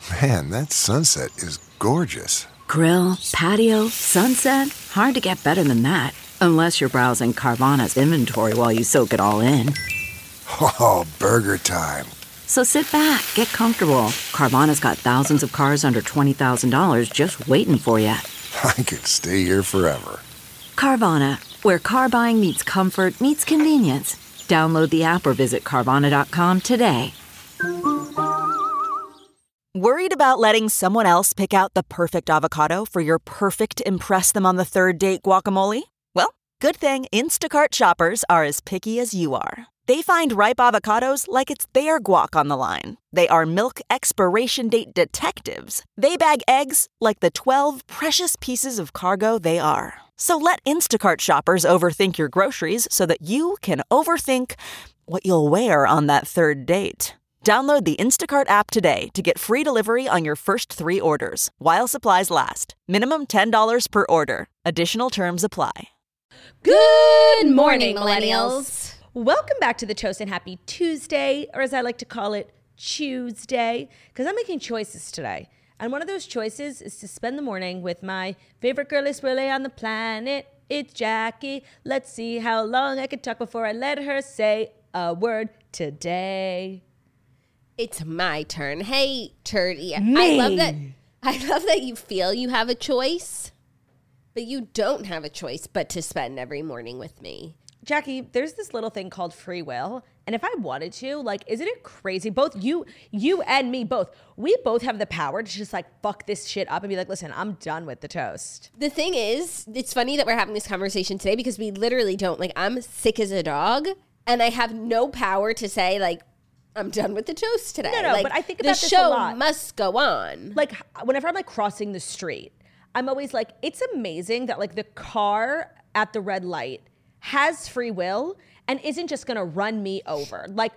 Man, that sunset is gorgeous. Grill, patio, sunset. Hard to get better than that. Unless you're browsing Carvana's inventory while you soak it all in. Oh, burger time. So sit back, get comfortable. Carvana's got thousands of cars under $20,000 just waiting for you. I could stay here forever. Carvana, where car buying meets comfort meets convenience. Download the app or visit Carvana.com today. Worried about letting someone else pick out the perfect avocado for your perfect impress-them-on-the-third-date guacamole? Well, good thing Instacart shoppers are as picky as you are. They find ripe avocados like it's their guac on the line. They are milk expiration date detectives. They bag eggs like the 12 precious pieces of cargo they are. So let Instacart shoppers overthink your groceries so that you can overthink what you'll wear on that third date. Download the Instacart app today to get free delivery on your first 3 orders, while supplies last. Minimum $10 per order. Additional terms apply. Good morning, millennials. Welcome back to the Toast and Happy Tuesday, or as I like to call it, Tuesday, because I'm making choices today. And one of those choices is to spend the morning with my favorite girliest really on the planet. It's Jackie. Let's see how long I can talk before I let her say a word today. It's my turn. Hey, Turdy. Me. I love that you feel you have a choice, but you don't have a choice but to spend every morning with me. Jackie, there's this little thing called free will. And if I wanted to, like, isn't it crazy? Both you and me both, we both have the power to just like fuck this shit up and be like, listen, I'm done with the toast. The thing is, it's funny that we're having this conversation today because we literally don't. Like, I'm sick as a dog and I have no power to say, like, I'm done with the toast today. No, like, but I think about this a the show lot. Must go on. Like, whenever I'm like crossing the street, I'm always like, it's amazing that like the car at the red light has free will and isn't just gonna run me over. Like,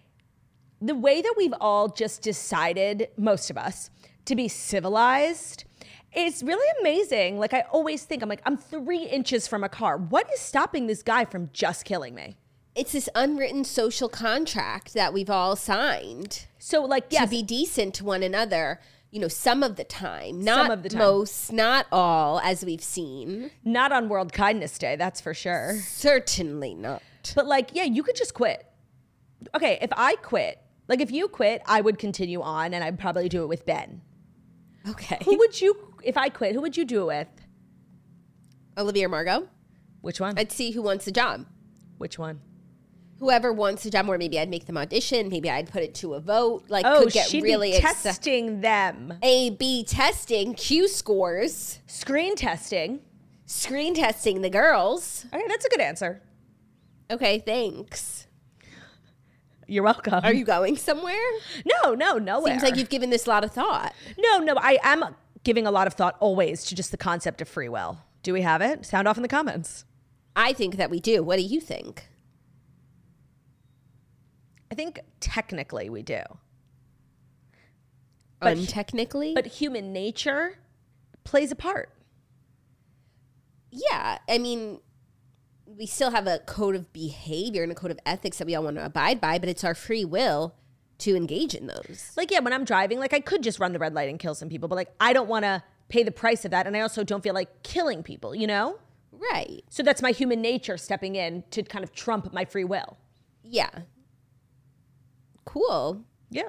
the way that we've all just decided, most of us, to be civilized is really amazing. Like, I always think, I'm like, I'm 3 inches from a car. What is stopping this guy from just killing me? It's this unwritten social contract that we've all signed. So, like, yes. To be decent to one another, you know, some of the time. Not Some of the time. most, not all, as we've seen. Not on World Kindness Day, that's for sure. Certainly not. But like, yeah, you could just quit. Okay, if I quit, like if you quit, I would continue on and I'd probably do it with Ben. Okay. Who would you, if I quit, who would you do it with? Olivia or Margot? Which one? I'd see who wants the job. Which one? Whoever wants the job, or maybe I'd make them audition. Maybe I'd put it to a vote. Like, Oh, could get she'd really be testing them. A/B testing, Q scores, Screen testing. screen testing the girls. Okay, that's a good answer. Okay, thanks. You're welcome. Are you going somewhere? No, nowhere. Seems like you've given this a lot of thought. No, I am giving a lot of thought always to just the concept of free will. Do we have it? Sound off in the comments. I think that we do. What do you think? I think technically we do. Untechnically? But human nature plays a part. Yeah, I mean, we still have a code of behavior and a code of ethics that we all want to abide by, but it's our free will to engage in those. Like, yeah, when I'm driving, like I could just run the red light and kill some people, but like I don't want to pay the price of that. And I also don't feel like killing people, you know? Right. So that's my human nature stepping in to kind of trump my free will. Yeah. Cool. Yeah.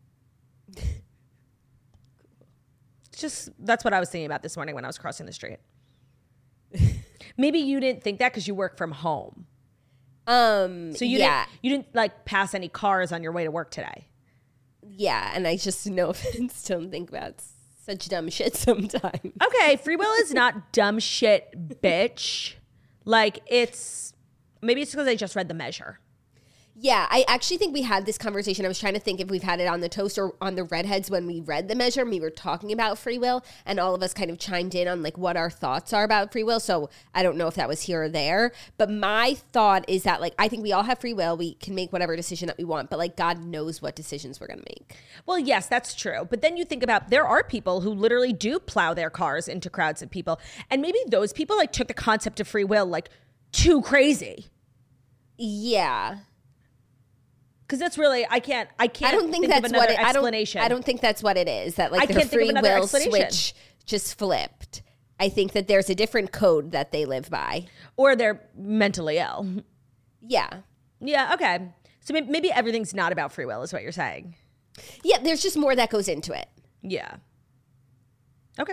Just, that's what I was thinking about this morning when I was crossing the street. Maybe you didn't think that because you work from home. So you didn't like pass any cars on your way to work today. Yeah, and I just, no offense, don't think about such dumb shit sometimes. Okay, free will is not dumb shit, bitch. Like, maybe it's because I just read The Measure. Yeah, I actually think we had this conversation. I was trying to think if we've had it on the Toast or on the Redheads when we read The Measure and we were talking about free will, and all of us kind of chimed in on like what our thoughts are about free will. So I don't know if that was here or there, but my thought is that like I think we all have free will. We can make whatever decision that we want, but like God knows what decisions we're going to make. Well, yes, that's true. But then you think about there are people who literally do plow their cars into crowds of people, and maybe those people like took the concept of free will like too crazy. Yeah. Because that's really, I can't I don't think of that's another what it, explanation. I don't think that's what it is. That like I their can't think of free another will explanation. switch just flipped. I think that there's a different code that they live by. Or they're mentally ill. Yeah. Yeah, okay. So maybe everything's not about free will is what you're saying. Yeah, there's just more that goes into it. Yeah. Okay.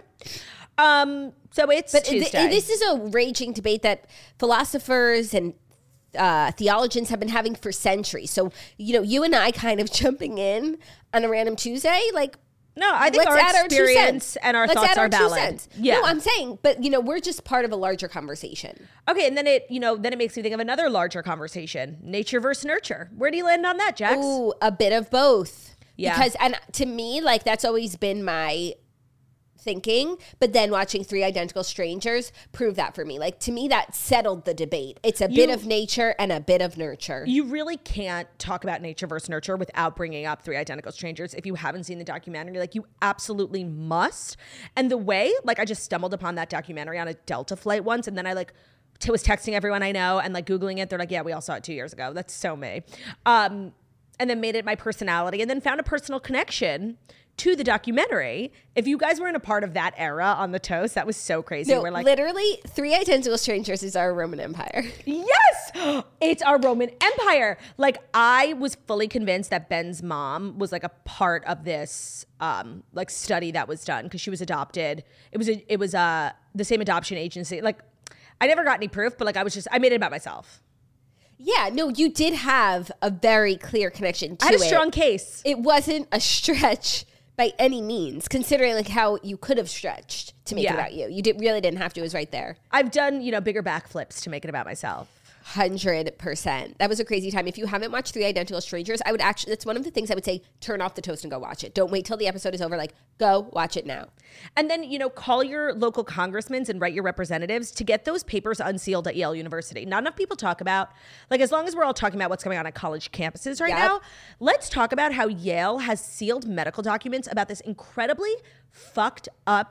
So it's Tuesday. This is a raging debate that philosophers and theologians have been having for centuries. So, you and I kind of jumping in on a random Tuesday, like, no, I think our experience and our thoughts are valid. Yeah. No, I'm saying, but we're just part of a larger conversation. Okay, and then it makes me think of another larger conversation: nature versus nurture. Where do you land on that, Jax? Ooh, a bit of both. Yeah. Because, and to me, like, that's always been my thinking, but then watching Three Identical Strangers proved that for me. Like, to me, that settled the debate. It's a bit of nature and a bit of nurture. You really can't talk about nature versus nurture without bringing up Three Identical Strangers. If you haven't seen the documentary, like, you absolutely must. And the way, like, I just stumbled upon that documentary on a Delta flight once, and then I was texting everyone I know and like Googling it. They're like, yeah, we all saw it 2 years ago. That's so me. And then made it my personality, and then found a personal connection to the documentary. If you guys weren't a part of that era on the Toast, that was so crazy. No, We're like, literally, Three Identical Strangers is our Roman Empire. yes, it's our Roman Empire. Like, I was fully convinced that Ben's mom was like a part of this like study that was done because she was adopted. It was the same adoption agency. Like, I never got any proof, but like I made it about myself. Yeah, no, you did have a very clear connection to it. I had a strong case. It wasn't a stretch by any means, considering like how you could have stretched to make it about you. You really didn't have to. It was right there. I've done, bigger backflips to make it about myself. 100%. That was a crazy time. If you haven't watched Three Identical Strangers, I would actually, that's one of the things I would say, turn off the Toast and go watch it. Don't wait till the episode is over. Like, go watch it now. And then, call your local congressmen and write your representatives to get those papers unsealed at Yale University. Not enough people talk about, like, as long as we're all talking about what's going on at college campuses right now, let's talk about how Yale has sealed medical documents about this incredibly fucked up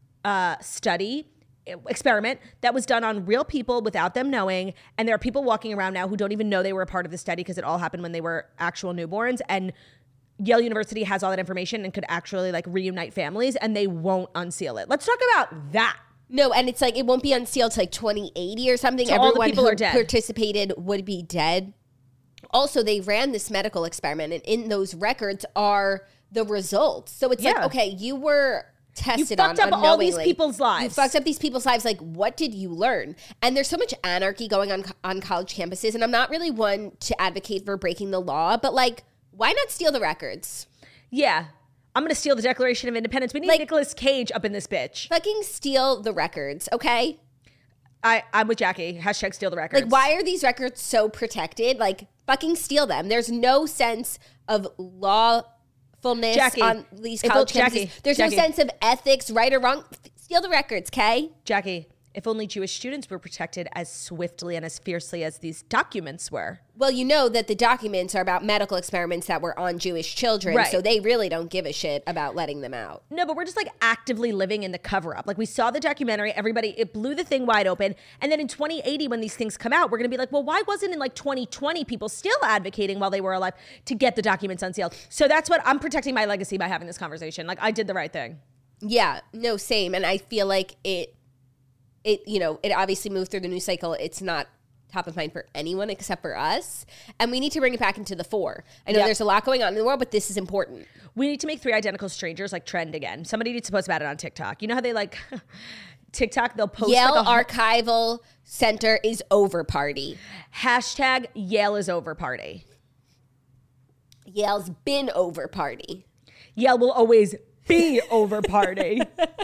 experiment that was done on real people without them knowing. And there are people walking around now who don't even know they were a part of the study because it all happened when they were actual newborns. And Yale University has all that information and could actually like reunite families, and they won't unseal it. Let's talk about that. No, and it's like it won't be unsealed till like 2080 or something. So all the people who are dead. Participated would be dead. Also, they ran this medical experiment, and in those records are the results. So it's like, okay, you were tested on unknowingly. You fucked up all these people's lives. You fucked up these people's lives. Like, what did you learn? And there's so much anarchy going on college campuses, and I'm not really one to advocate for breaking the law, but like, why not steal the records? Yeah. I'm going to steal the Declaration of Independence. We need Nicolas Cage up in this bitch. Fucking steal the records, okay? I'm with Jackie. Hashtag steal the records. Like, why are these records so protected? Like, fucking steal them. There's no sense of lawfulness on these college campuses. There's no sense of ethics, right or wrong. Steal the records, okay? Jackie, if only Jewish students were protected as swiftly and as fiercely as these documents were. Well, you know that the documents are about medical experiments that were on Jewish children, right. So they really don't give a shit about letting them out. No, but we're just like actively living in the cover-up. Like, we saw the documentary, it blew the thing wide open, and then in 2080 when these things come out, we're gonna be like, well, why wasn't in like 2020 people still advocating while they were alive to get the documents unsealed? So that's what I'm protecting my legacy by having this conversation. Like, I did the right thing. Yeah, no, same. And I feel like it obviously moved through the news cycle. It's not top of mind for anyone except for us. And we need to bring it back into the fore. I know there's a lot going on in the world, but this is important. We need to make Three Identical Strangers like trend again. Somebody needs to post about it on TikTok. You know how they like TikTok, they'll post Yale Archival Center is over party. Hashtag Yale is over party. Yale's been over party. Yale will always be over party.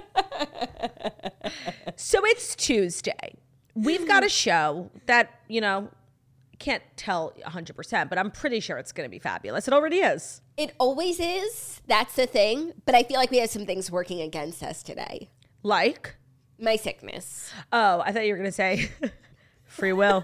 So it's Tuesday. We've got a show that, can't tell 100%, but I'm pretty sure it's going to be fabulous. It already is. It always is. That's the thing. But I feel like we have some things working against us today. Like? My sickness. Oh, I thought you were going to say free will.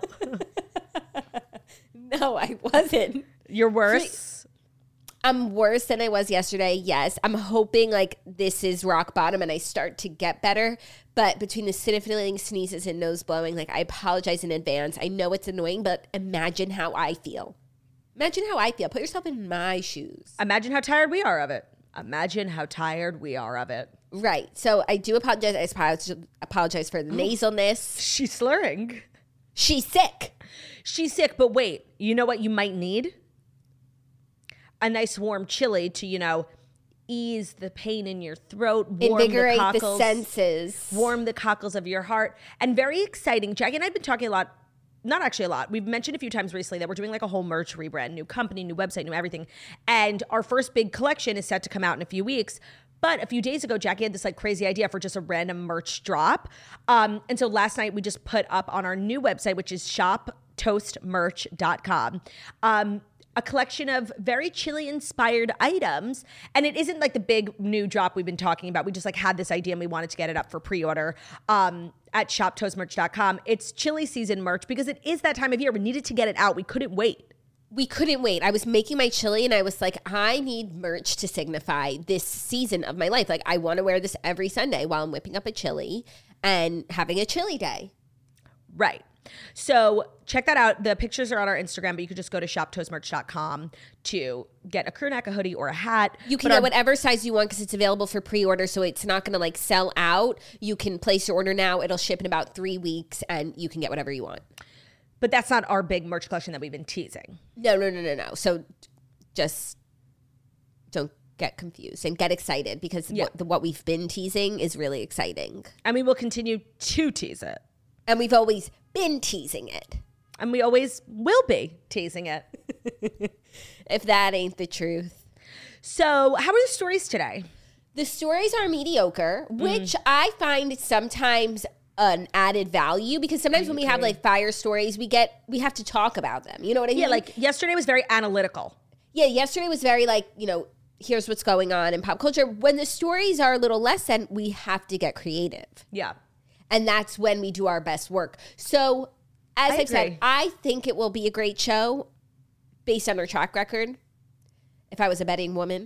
No, I wasn't. You're worse? I'm worse than I was yesterday, yes. I'm hoping like this is rock bottom and I start to get better. But between the sniffling, sneezes, and nose blowing, like I apologize in advance. I know it's annoying, but imagine how I feel. Imagine how I feel. Put yourself in my shoes. Imagine how tired we are of it. Imagine how tired we are of it. Right. So I do apologize. I apologize for the nasalness. She's slurring. She's sick. She's sick, but wait. You know what you might need? A nice warm chili to, ease the pain in your throat, warm Invigorate the cockles, the senses. warm the cockles of your heart. And very exciting, Jackie and I have been talking a lot. Not actually a lot. We've mentioned a few times recently that we're doing like a whole merch rebrand, new company, new website, new everything. And our first big collection is set to come out in a few weeks. But a few days ago, Jackie had this like crazy idea for just a random merch drop. And so last night we just put up on our new website, which is shoptoastmerch.com, a collection of very chili inspired items. And it isn't like the big new drop we've been talking about. We just like had this idea and we wanted to get it up for pre-order at shoptoastmerch.com. It's chili season merch because it is that time of year. We needed to get it out. We couldn't wait. We couldn't wait. I was making my chili and I was like, I need merch to signify this season of my life. Like, I want to wear this every Sunday while I'm whipping up a chili and having a chili day. Right. So check that out. The pictures are on our Instagram, but you could just go to shoptoastmerch.com to get a crew neck, a hoodie, or a hat. You can get whatever size you want because it's available for pre-order, so it's not going to like sell out. You can place your order now. It'll ship in about 3 weeks, and you can get whatever you want. But that's not our big merch collection that we've been teasing. No. So just don't get confused and get excited because what we've been teasing is really exciting. And we will continue to tease it. And we've always been teasing it. And we always will be teasing it. If that ain't the truth. So how are the stories today? The stories are mediocre, which I find sometimes an added value because sometimes when we have like fire stories, we have to talk about them. You know what I mean? Yeah, like yesterday was very analytical. Yeah, yesterday was very like, here's what's going on in pop culture. When the stories are a little less than, we have to get creative. Yeah. And that's when we do our best work. So, as I've said, I think it will be a great show based on our track record, if I was a betting woman.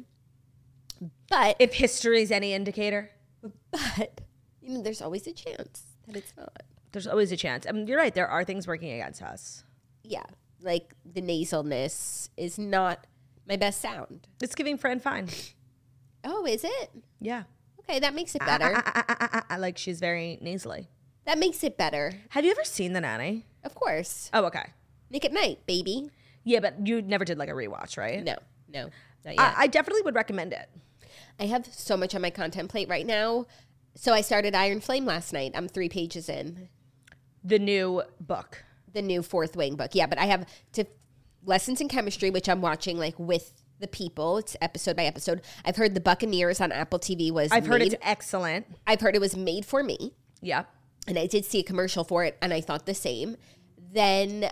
But if history is any indicator. But, there's always a chance that it's not. There's always a chance. I mean, you're right. There are things working against us. Yeah. Like the nasalness is not my best sound. It's giving Fran fine. Oh, is it? Yeah. Okay, that makes it better. Like she's very nasally. That makes it better. Have you ever seen The Nanny? Of course. Oh, okay. Nick at Night, baby. Yeah, but you never did like a rewatch, right? No, not yet. I definitely would recommend it. I have so much on my content plate right now. So I started Iron Flame last night. I'm 3 pages in. The new book. The new Fourth Wing book. Yeah, but I have Lessons in Chemistry, which I'm watching like with the people. It's episode by episode. I've heard The Buccaneers on Apple TV I've heard it's excellent. I've heard it was made for me. Yeah. And I did see a commercial for it, and I thought the same. Then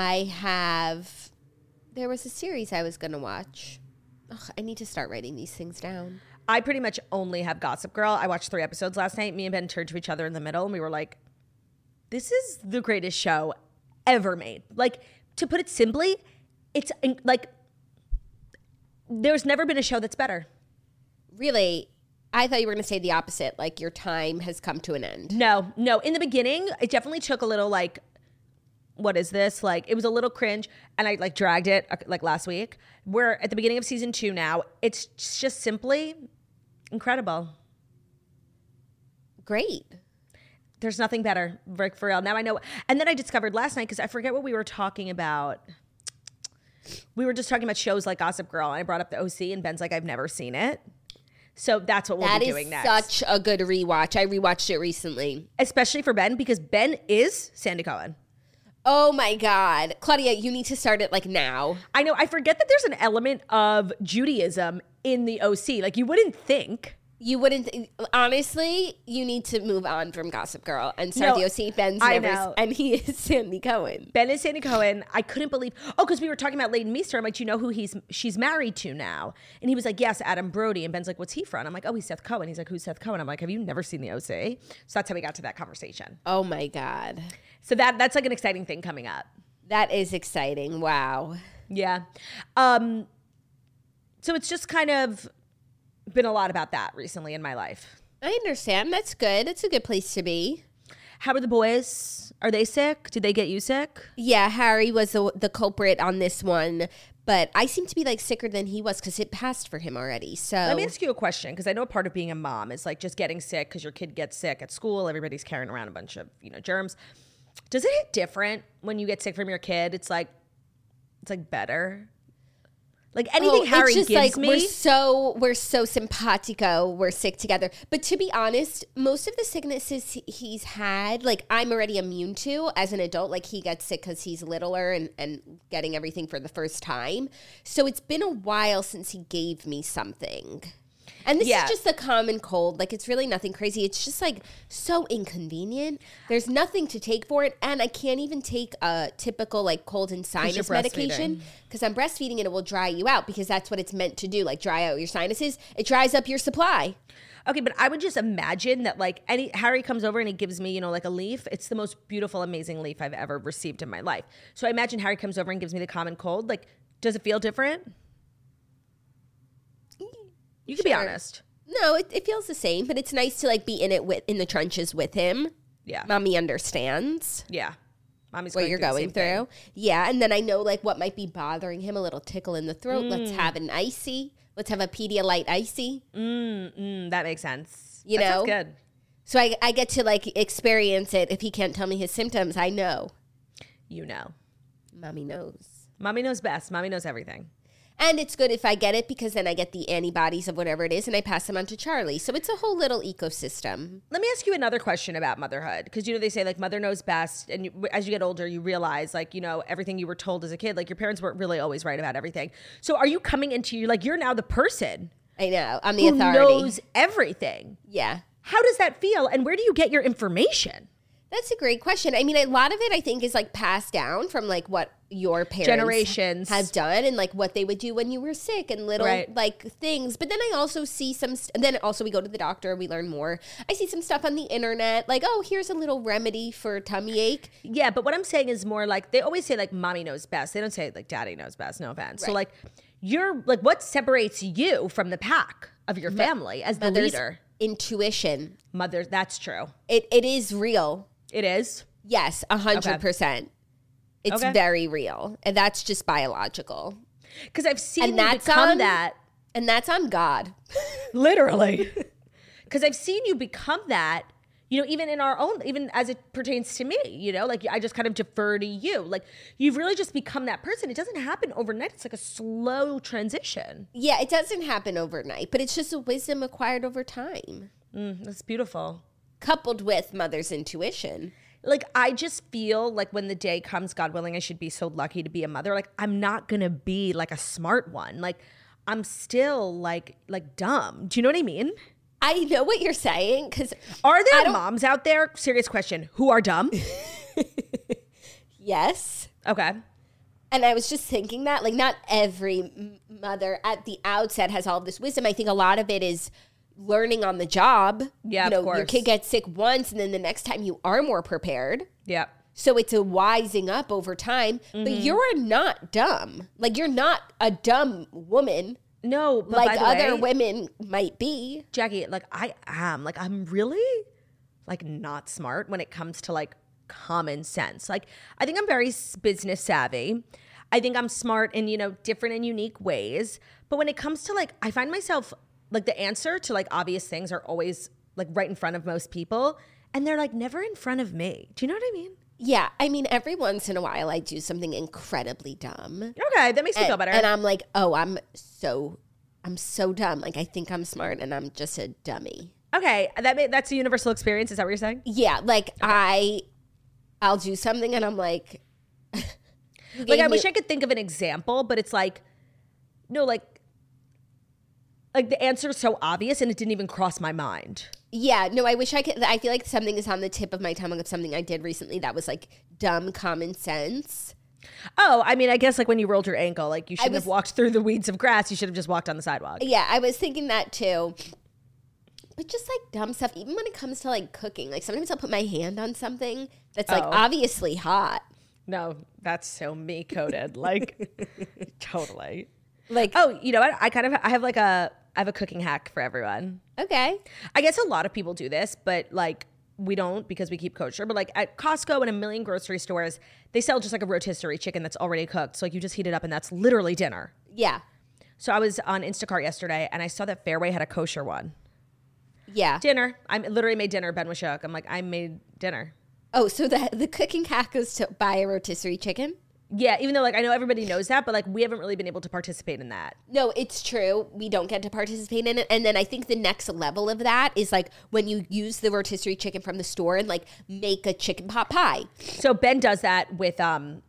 there was a series I was going to watch. Ugh, I need to start writing these things down. I pretty much only have Gossip Girl. I watched 3 episodes last night. Me and Ben turned to each other in the middle, and we were like, this is the greatest show ever made. Like, to put it simply, it's like, there's never been a show that's better. Really? I thought you were going to say the opposite, like your time has come to an end. No. In the beginning, it definitely took a little like, what is this? Like, it was a little cringe, and I like dragged it like last week. We're at the beginning of season 2 now. It's just simply incredible. Great. There's nothing better, Rick, for real. Now I know. And then I discovered last night, because I forget what we were talking about. We were just talking about shows like Gossip Girl, and I brought up the OC, and Ben's like, I've never seen it. So that's what we'll be doing next. That is such a good rewatch. I rewatched it recently. Especially for Ben, because Ben is Sandy Cohen. Oh my God. Claudia, you need to start it like now. I know. I forget that there's an element of Judaism in the OC. Like, you wouldn't think. You wouldn't. Honestly, you need to move on from Gossip Girl and start the OC. Ben's never, and he is Sandy Cohen. Ben is Sandy Cohen. I couldn't believe. Oh, because we were talking about Leighton Meester. I'm like, do you know who she's married to now? And he was like, yes, Adam Brody. And Ben's like, what's he from? I'm like, oh, he's Seth Cohen. He's like, who's Seth Cohen? I'm like, have you never seen the OC? So that's how we got to that conversation. Oh my God. So that's like an exciting thing coming up. That is exciting. Wow. Yeah. So it's just kind of been a lot about that recently in my life. I understand. That's good. It's a good place to be. How are the boys? Are they sick? Did they get you sick? Yeah, Harry was the culprit on this one. But I seem to be like sicker than he was because it passed for him already. So Let me ask you a question, because I know part of being a mom is like just getting sick because your kid gets sick at school. Everybody's carrying around a bunch of, germs. Does it hit different when you get sick from your kid? It's like better. Like anything Harry it's just gives like, me. We're so simpatico. We're sick together. But to be honest, most of the sicknesses he's had, like I'm already immune to as an adult. Like he gets sick because he's littler and getting everything for the first time. So it's been a while since he gave me something. And this is just a common cold. Like, it's really nothing crazy. It's just, like, so inconvenient. There's nothing to take for it. And I can't even take a typical, like, cold and sinus medication because I'm breastfeeding and it will dry you out because that's what it's meant to do, like, dry out your sinuses. It dries up your supply. Okay, but I would just imagine that, like, Harry comes over and he gives me, like, a leaf. It's the most beautiful, amazing leaf I've ever received in my life. So I imagine Harry comes over and gives me the common cold. Like, does it feel different? You can be honest. No, it feels the same, but it's nice to like be in the trenches with him. Yeah. Mommy understands. Yeah. Mommy's what you're going through. Thing. Yeah, and then I know like what might be bothering him, a little tickle in the throat. Let's have an icy. Let's have a Pedialyte icy. That makes sense. You that know? Sounds good. So I get to like experience it. If he can't tell me his symptoms, I know. You know. Mommy knows. Mommy knows best. Mommy knows everything. And it's good if I get it because then I get the antibodies of whatever it is and I pass them on to Charlie. So it's a whole little ecosystem. Let me ask you another question about motherhood. Because, they say like mother knows best. And as you get older, you realize like, everything you were told as a kid, like your parents weren't really always right about everything. So are you coming into you're now the person. I know. I'm the who authority. knows everything. Yeah. How does that feel? And where do you get your information? That's a great question. I mean, a lot of it I think is like passed down from like what your parents generations have done and like what they would do when you were sick and little like things. But then I also see and then also we go to the doctor, we learn more. I see some stuff on the internet like, oh, here's a little remedy for tummy ache. Yeah, but what I'm saying is more like they always say like mommy knows best. They don't say like daddy knows best. No offense. Right. So like you're like what separates you from the pack of your family as the leader? Intuition. Mother, that's true. It is real. It is? Yes, 100%. It's very real. And that's just biological. Because I've seen you become that. And that's on God. Literally. Because I've seen you become that, even in our own, even as it pertains to me, like I just kind of defer to you. Like you've really just become that person. It doesn't happen overnight. It's like a slow transition. Yeah, it doesn't happen overnight, but it's just a wisdom acquired over time. That's beautiful. Coupled with mother's intuition. Like, I just feel like when the day comes, God willing, I should be so lucky to be a mother. Like, I'm not going to be like a smart one. Like, I'm still like dumb. Do you know what I mean? I know what you're saying. Because are there moms out there, serious question, who are dumb? Yes. Okay. And I was just thinking that, like, not every mother at the outset has all of this wisdom. I think a lot of it is learning on the job. Yeah, of course. Your kid gets sick once and then the next time you are more prepared. Yeah. So it's a wising up over time. Mm-hmm. But you're not dumb. Like, you're not a dumb woman. No, but like other women might be. Jackie, like I am. Like I'm really like not smart when it comes to like common sense. Like I think I'm very business savvy. I think I'm smart in, different and unique ways. But when it comes to like, I find myself like the answer to like obvious things are always like right in front of most people. And they're like never in front of me. Do you know what I mean? Yeah. I mean, every once in a while I do something incredibly dumb. Okay. That makes me feel better. And I'm like, oh, I'm so dumb. Like I think I'm smart and I'm just a dummy. Okay. That's a universal experience. Is that what you're saying? Yeah. Like I'll do something and I'm like, like I wish I could think of an example, but it's like, no, like the answer is so obvious and it didn't even cross my mind. Yeah, no, I wish I could. I feel like something is on the tip of my tongue of something I did recently that was like dumb common sense. Oh, I mean, I guess like when you rolled your ankle, like you shouldn't have walked through the weeds of grass. You should have just walked on the sidewalk. Yeah, I was thinking that too. But just like dumb stuff, even when it comes to like cooking, like sometimes I'll put my hand on something that's like obviously hot. No, that's so me coded. Like totally. Like, oh, you know what? I have a cooking hack for everyone. Okay. I guess a lot of people do this, but like we don't because we keep kosher, but like at Costco and a million grocery stores, they sell just like a rotisserie chicken that's already cooked. So like you just heat it up and that's literally dinner. Yeah. So I was on Instacart yesterday and I saw that Fairway had a kosher one. Yeah. Dinner. I literally made dinner. Ben was shook. I'm like, I made dinner. Oh, so the cooking hack was to buy a rotisserie chicken? Yeah, even though like I know everybody knows that, but like we haven't really been able to participate in that. No, it's true. We don't get to participate in it. And then I think the next level of that is like when you use the rotisserie chicken from the store and like make a chicken pot pie. So Ben does that with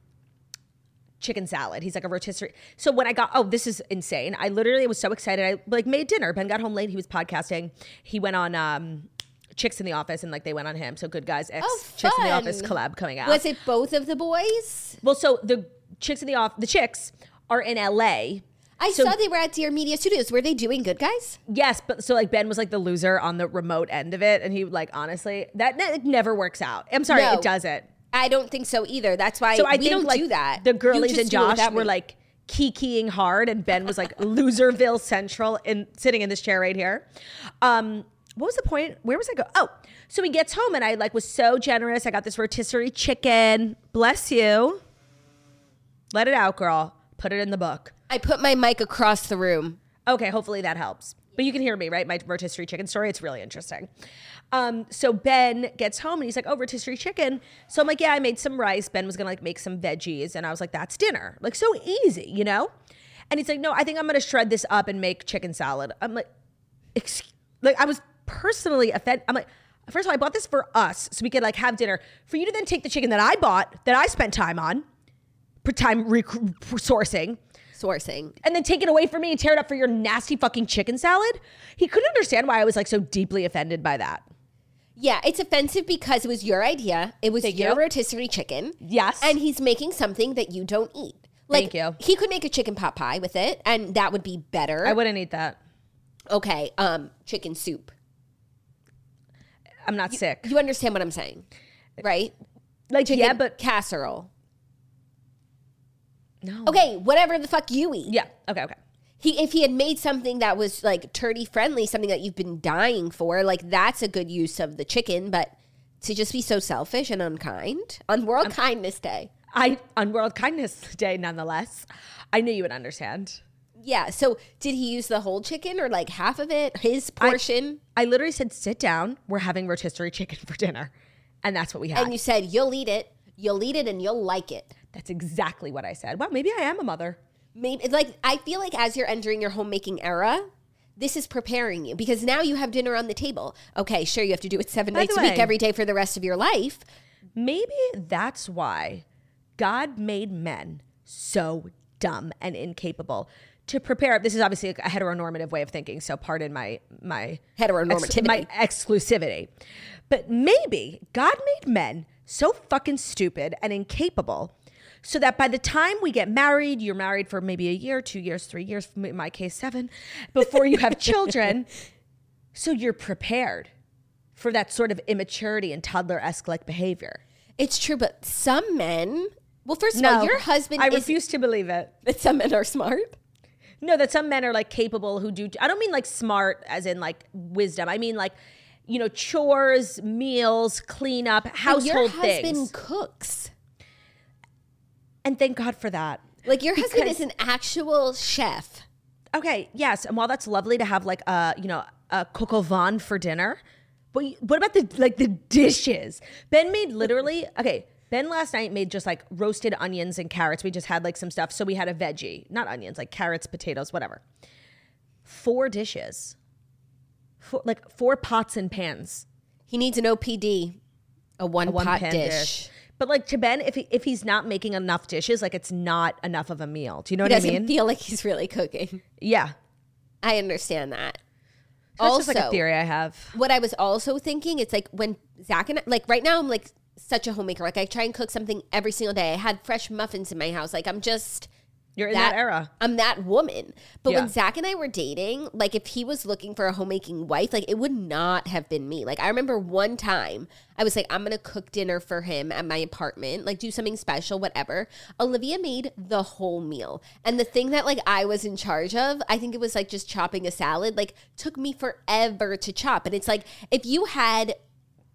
chicken salad. He's like a rotisserie. So when I got, this is insane. I literally was so excited. I like made dinner. Ben got home late. He was podcasting. He went on Chicks in the Office and like they went on him. So Good Guys X Chicks in the Office collab coming out. Was it both of the boys? Well, so the Chicks are in LA. I saw they were at Dear Media Studios. Were they doing Good Guys? Yes, but so like Ben was like the loser on the remote end of it. And he like, honestly, that never works out. I'm sorry, No. it doesn't. I don't think so either. That's why I we think don't like do that. The You girlies just and do it Josh without were me. like kikiing hard, and Ben was like Loserville Central and sitting in this chair right here. What was the point? Where was I go? Oh, so he gets home and I like was so generous. I got this rotisserie chicken. Bless you. Let it out, girl. Put it in the book. I put my mic across the room. Okay, hopefully that helps. But you can hear me, right? My rotisserie chicken story. It's really interesting. So Ben gets home and he's like, oh, rotisserie chicken. So I'm like, yeah, I made some rice. Ben was going to like make some veggies. And I was like, that's dinner. Like so easy, you know? And he's like, no, I think I'm going to shred this up and make chicken salad. I'm like, I was personally offended. I'm like, first of all, I bought this for us so we could like have dinner. For you to then take the chicken that I bought, that I spent time on, sourcing, and then take it away from me and tear it up for your nasty fucking chicken salad. He couldn't understand why I was like so deeply offended by that. Yeah, it's offensive because it was your idea. It was your rotisserie chicken. Yes. And he's making something that you don't eat. Like, Thank you. He could make a chicken pot pie with it, and that would be better. I wouldn't eat that. Okay, chicken soup. I'm not sick. You understand what I'm saying, right? Like, Chicken yeah, but casserole. no. Okay, whatever the fuck you eat. Yeah. Okay. If he had made something that was like turdy friendly, something that you've been dying for, like that's a good use of the chicken. But to just be so selfish and unkind on World Kindness Day. On World Kindness Day, nonetheless, I knew you would understand. Yeah. So did he use the whole chicken or like half of it, his portion? I literally said, sit down. We're having rotisserie chicken for dinner. And that's what we had. And you said, you'll eat it and you'll like it. That's exactly what I said. Well, maybe I am a mother. Maybe like I feel like as you're entering your homemaking era, this is preparing you because now you have dinner on the table. Okay, sure, you have to do it 7 nights a week every day for the rest of your life. Maybe that's why God made men so dumb and incapable to prepare. This is obviously a heteronormative way of thinking, so pardon my Heteronormativity. my exclusivity. But maybe God made men so fucking stupid and incapable so that by the time we get married, you're married for maybe a year, 2 years, 3 years, in my case, 7, before you have children. So you're prepared for that sort of immaturity and toddler-esque like behavior. It's true, but some men, well, first of all, your husband I refuse to believe it. That some men are smart. No, that some men are like capable who do, I don't mean like smart as in like wisdom. I mean like, you know, chores, meals, cleanup, household your husband things. cooks. And thank God for that. Like your husband is an actual chef. Okay, yes. And while that's lovely to have like a coq au vin for dinner, but what about the dishes? Ben made literally, Ben last night made just like roasted onions and carrots. We just had like some stuff. So we had a veggie, not onions, like carrots, potatoes, whatever. 4 dishes. 4 pots and pans. He needs an OPD, a one-pot dish. But like to Ben, if he's not making enough dishes, like it's not enough of a meal. Do you know He what I doesn't mean? feel like he's really cooking. Yeah. I understand that. That's also, just like a theory I have. What I was also thinking, it's like when Zach and I, like right now I'm like such a homemaker. Like I try and cook something every single day. I had fresh muffins in my house. Like I'm just... You're in that era. I'm that woman. But Yeah. when Zach and I were dating, like if he was looking for a homemaking wife, like it would not have been me. Like I remember one time I was like, I'm going to cook dinner for him at my apartment, like do something special, whatever. Olivia made the whole meal. And the thing that like I was in charge of, I think it was like just chopping a salad, like took me forever to chop. And it's like, if you had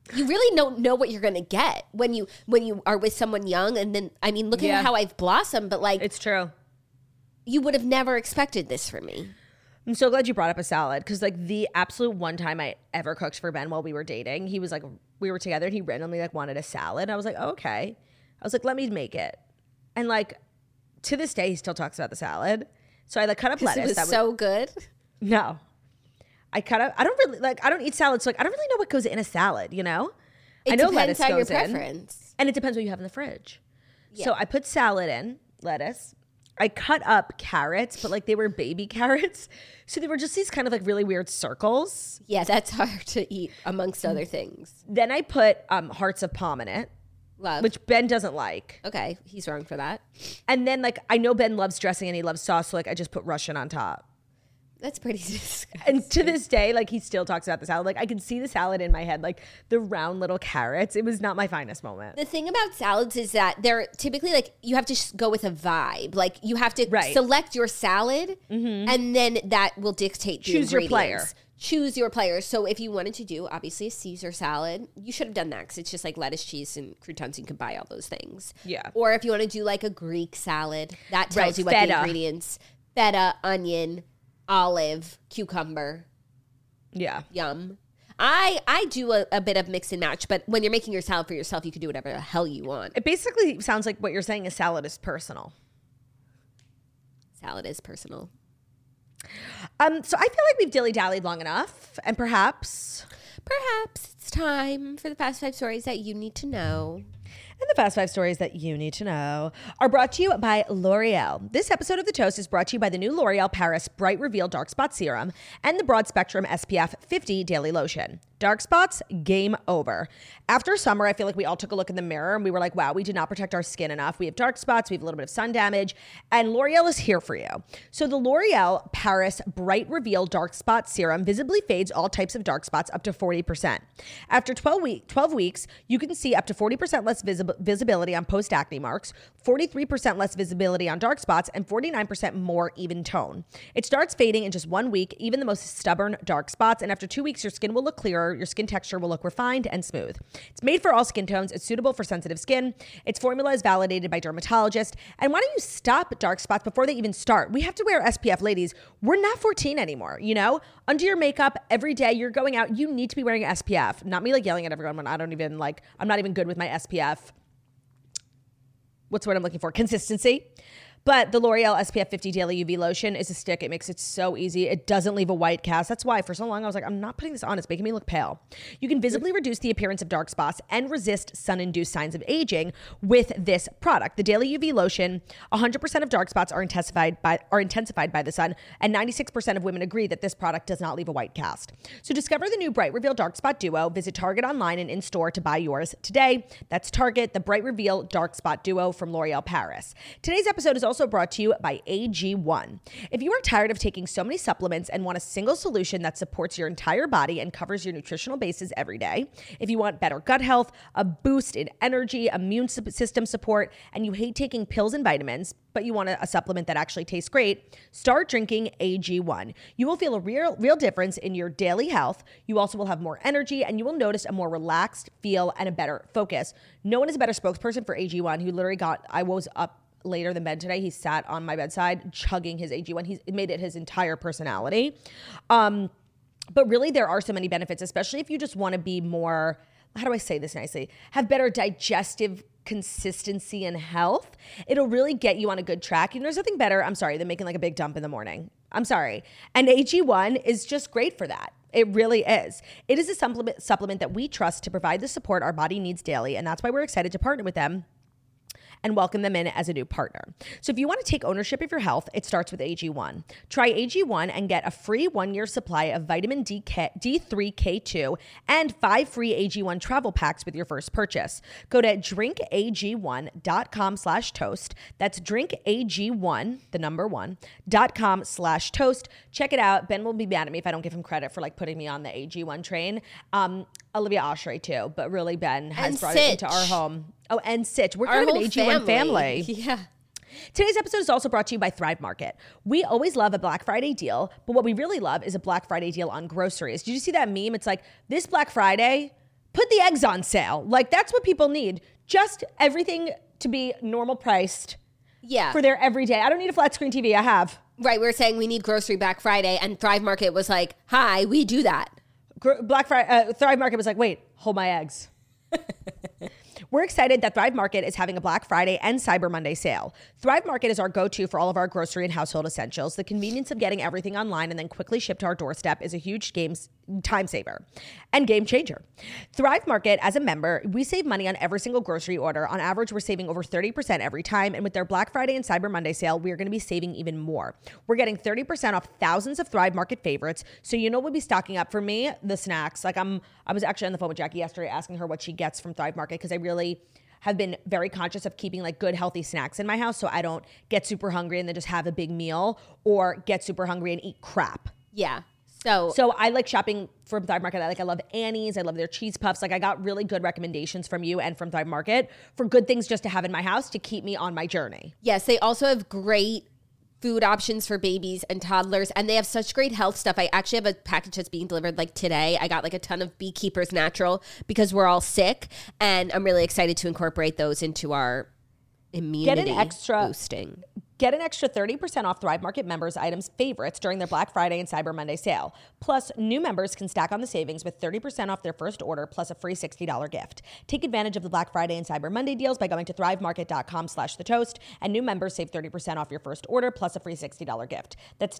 You really don't know what you're going to get when you are with someone young. And then, I mean, look at how I've blossomed, but like, It's true. you would have never expected this from me. I'm so glad you brought up a salad because like the absolute one time I ever cooked for Ben while we were dating, he was like, we were together and he randomly like wanted a salad. I was like, oh, okay. I was like, let me make it. And like to this day, he still talks about the salad. So I like cut up lettuce. It was so good. No. I cut up. I don't eat salads. So like, I don't really know what goes in a salad, you know? I know lettuce on your goes in. preference. And it depends what you have in the fridge. Yeah. So I put salad in, lettuce. I cut up carrots, but like they were baby carrots. So they were just these kind of like really weird circles. Yeah, that's hard to eat amongst other things. Then I put hearts of palm in it. Love. Which Ben doesn't like. Okay, he's wrong for that. And then like I know Ben loves dressing and he loves sauce, so like I just put Russian on top. That's pretty disgusting. And to this day, like he still talks about the salad. Like I can see the salad in my head, like the round little carrots. It was not my finest moment. The thing about salads is that they're typically like you have to go with a vibe. Like you have to select your salad, and then that will dictate the Choose your player. Choose your player. So if you wanted to do obviously a Caesar salad, you should have done that because it's just like lettuce, cheese, and croutons. You can buy all those things. Yeah. Or if you want to do like a Greek salad, that tells you what feta. the ingredients: feta, onion, olive, cucumber. Yeah. Yum. I do a bit of mix and match, but when you're making your salad for yourself, you can do whatever the hell you want. It basically sounds like what you're saying is salad is personal. Salad is personal. So I feel like we've dilly-dallied long enough, and perhaps it's time for the fast 5 stories that you need to know. And the fast 5 stories that you need to know are brought to you by L'Oreal. This episode of The Toast is brought to you by the new L'Oreal Paris Bright Reveal Dark Spot Serum and the Broad Spectrum SPF 50 Daily Lotion. Dark spots, game over. After summer, I feel like we all took a look in the mirror and we were like, wow, we did not protect our skin enough. We have dark spots, we have a little bit of sun damage, and L'Oreal is here for you. So the L'Oreal Paris Bright Reveal Dark Spot Serum visibly fades all types of dark spots up to 40%. After 12 weeks, you can see up to 40% less visibility on post-acne marks, 43% less visibility on dark spots, and 49% more even tone. It starts fading in just 1 week, even the most stubborn dark spots, and after 2 weeks, your skin will look clearer, your skin texture will look refined and smooth. It's made for all skin tones. It's suitable for sensitive skin. Its formula is validated by dermatologists. And why don't you stop dark spots before they even start? We have to wear SPF, ladies. We're not 14 anymore, you know? Under your makeup, every day you're going out, you need to be wearing SPF. Not me like yelling at everyone when I'm not even good with my SPF. What's the word I'm looking for? Consistency. But the L'Oreal SPF 50 Daily UV Lotion is a stick. It makes it so easy. It doesn't leave a white cast. That's why for so long I was like, I'm not putting this on. It's making me look pale. You can visibly reduce the appearance of dark spots and resist sun-induced signs of aging with this product. The Daily UV Lotion, 100% of dark spots are intensified by the sun, and 96% of women agree that this product does not leave a white cast. So discover the new Bright Reveal Dark Spot Duo. Visit Target online and in-store to buy yours today. That's Target, the Bright Reveal Dark Spot Duo from L'Oreal Paris. Today's episode is also brought to you by AG1. If you are tired of taking so many supplements and want a single solution that supports your entire body and covers your nutritional bases every day, if you want better gut health, a boost in energy, immune system support, and you hate taking pills and vitamins, but you want a supplement that actually tastes great, start drinking AG1. You will feel a real difference in your daily health. You also will have more energy, and you will notice a more relaxed feel and a better focus. No one is a better spokesperson for AG1 who literally I was up later than Ben today. He sat on my bedside chugging his AG1. He's made it his entire personality. But really there are so many benefits, especially if you just want to be more, how do I say this nicely? Have better digestive consistency and health. It'll really get you on a good track. And there's nothing better, than making like a big dump in the morning. I'm sorry. And AG1 is just great for that. It really is. It is a supplement that we trust to provide the support our body needs daily. And that's why we're excited to partner with them and welcome them in as a new partner. So if you want to take ownership of your health, it starts with AG1. Try AG1 and get a free 1-year supply of vitamin D3K2 and 5 free AG1 travel packs with your first purchase. Go to drinkag1.com/toast. That's drinkag1, the number 1.com/toast. Check it out. Ben will be mad at me if I don't give him credit for like putting me on the AG1 train. Olivia Oshry too, but really Ben has brought it into our home. Oh, and Sitch. We're kind of an AG1 family. Yeah. Today's episode is also brought to you by Thrive Market. We always love a Black Friday deal, but what we really love is a Black Friday deal on groceries. Did you see that meme? It's like, this Black Friday, put the eggs on sale. Like, that's what people need. Just everything to be normal priced for their everyday. I don't need a flat screen TV. I have. Right. We're saying we need grocery Black Friday, and Thrive Market was like, hi, we do that. Thrive Market was like, wait, hold my eggs. We're excited that Thrive Market is having a Black Friday and Cyber Monday sale. Thrive Market is our go-to for all of our grocery and household essentials. The convenience of getting everything online and then quickly shipped to our doorstep is a huge time saver and game changer. Thrive Market, as a member, we save money on every single grocery order. On average, we're saving over 30% every time. And with their Black Friday and Cyber Monday sale, we're going to be saving even more. We're getting 30% off thousands of Thrive Market favorites. So you know we'll be stocking up. For me, the snacks. Like I was actually on the phone with Jackie yesterday asking her what she gets from Thrive Market, because I really have been very conscious of keeping like good, healthy snacks in my house so I don't get super hungry and then just have a big meal, or get super hungry and eat crap. Yeah. So I like shopping from Thrive Market. I love Annie's. I love their cheese puffs. Like, I got really good recommendations from you and from Thrive Market for good things just to have in my house to keep me on my journey. Yes, they also have great food options for babies and toddlers, and they have such great health stuff. I actually have a package that's being delivered like today. I got like a ton of Beekeepers Natural because we're all sick, and I'm really excited to incorporate those into our immunity boosting. Get an extra 30% off Thrive Market members' items favorites during their Black Friday and Cyber Monday sale. Plus, new members can stack on the savings with 30% off their first order plus a free $60 gift. Take advantage of the Black Friday and Cyber Monday deals by going to thrivemarket.com/thetoast, and new members save 30% off your first order plus a free $60 gift. That's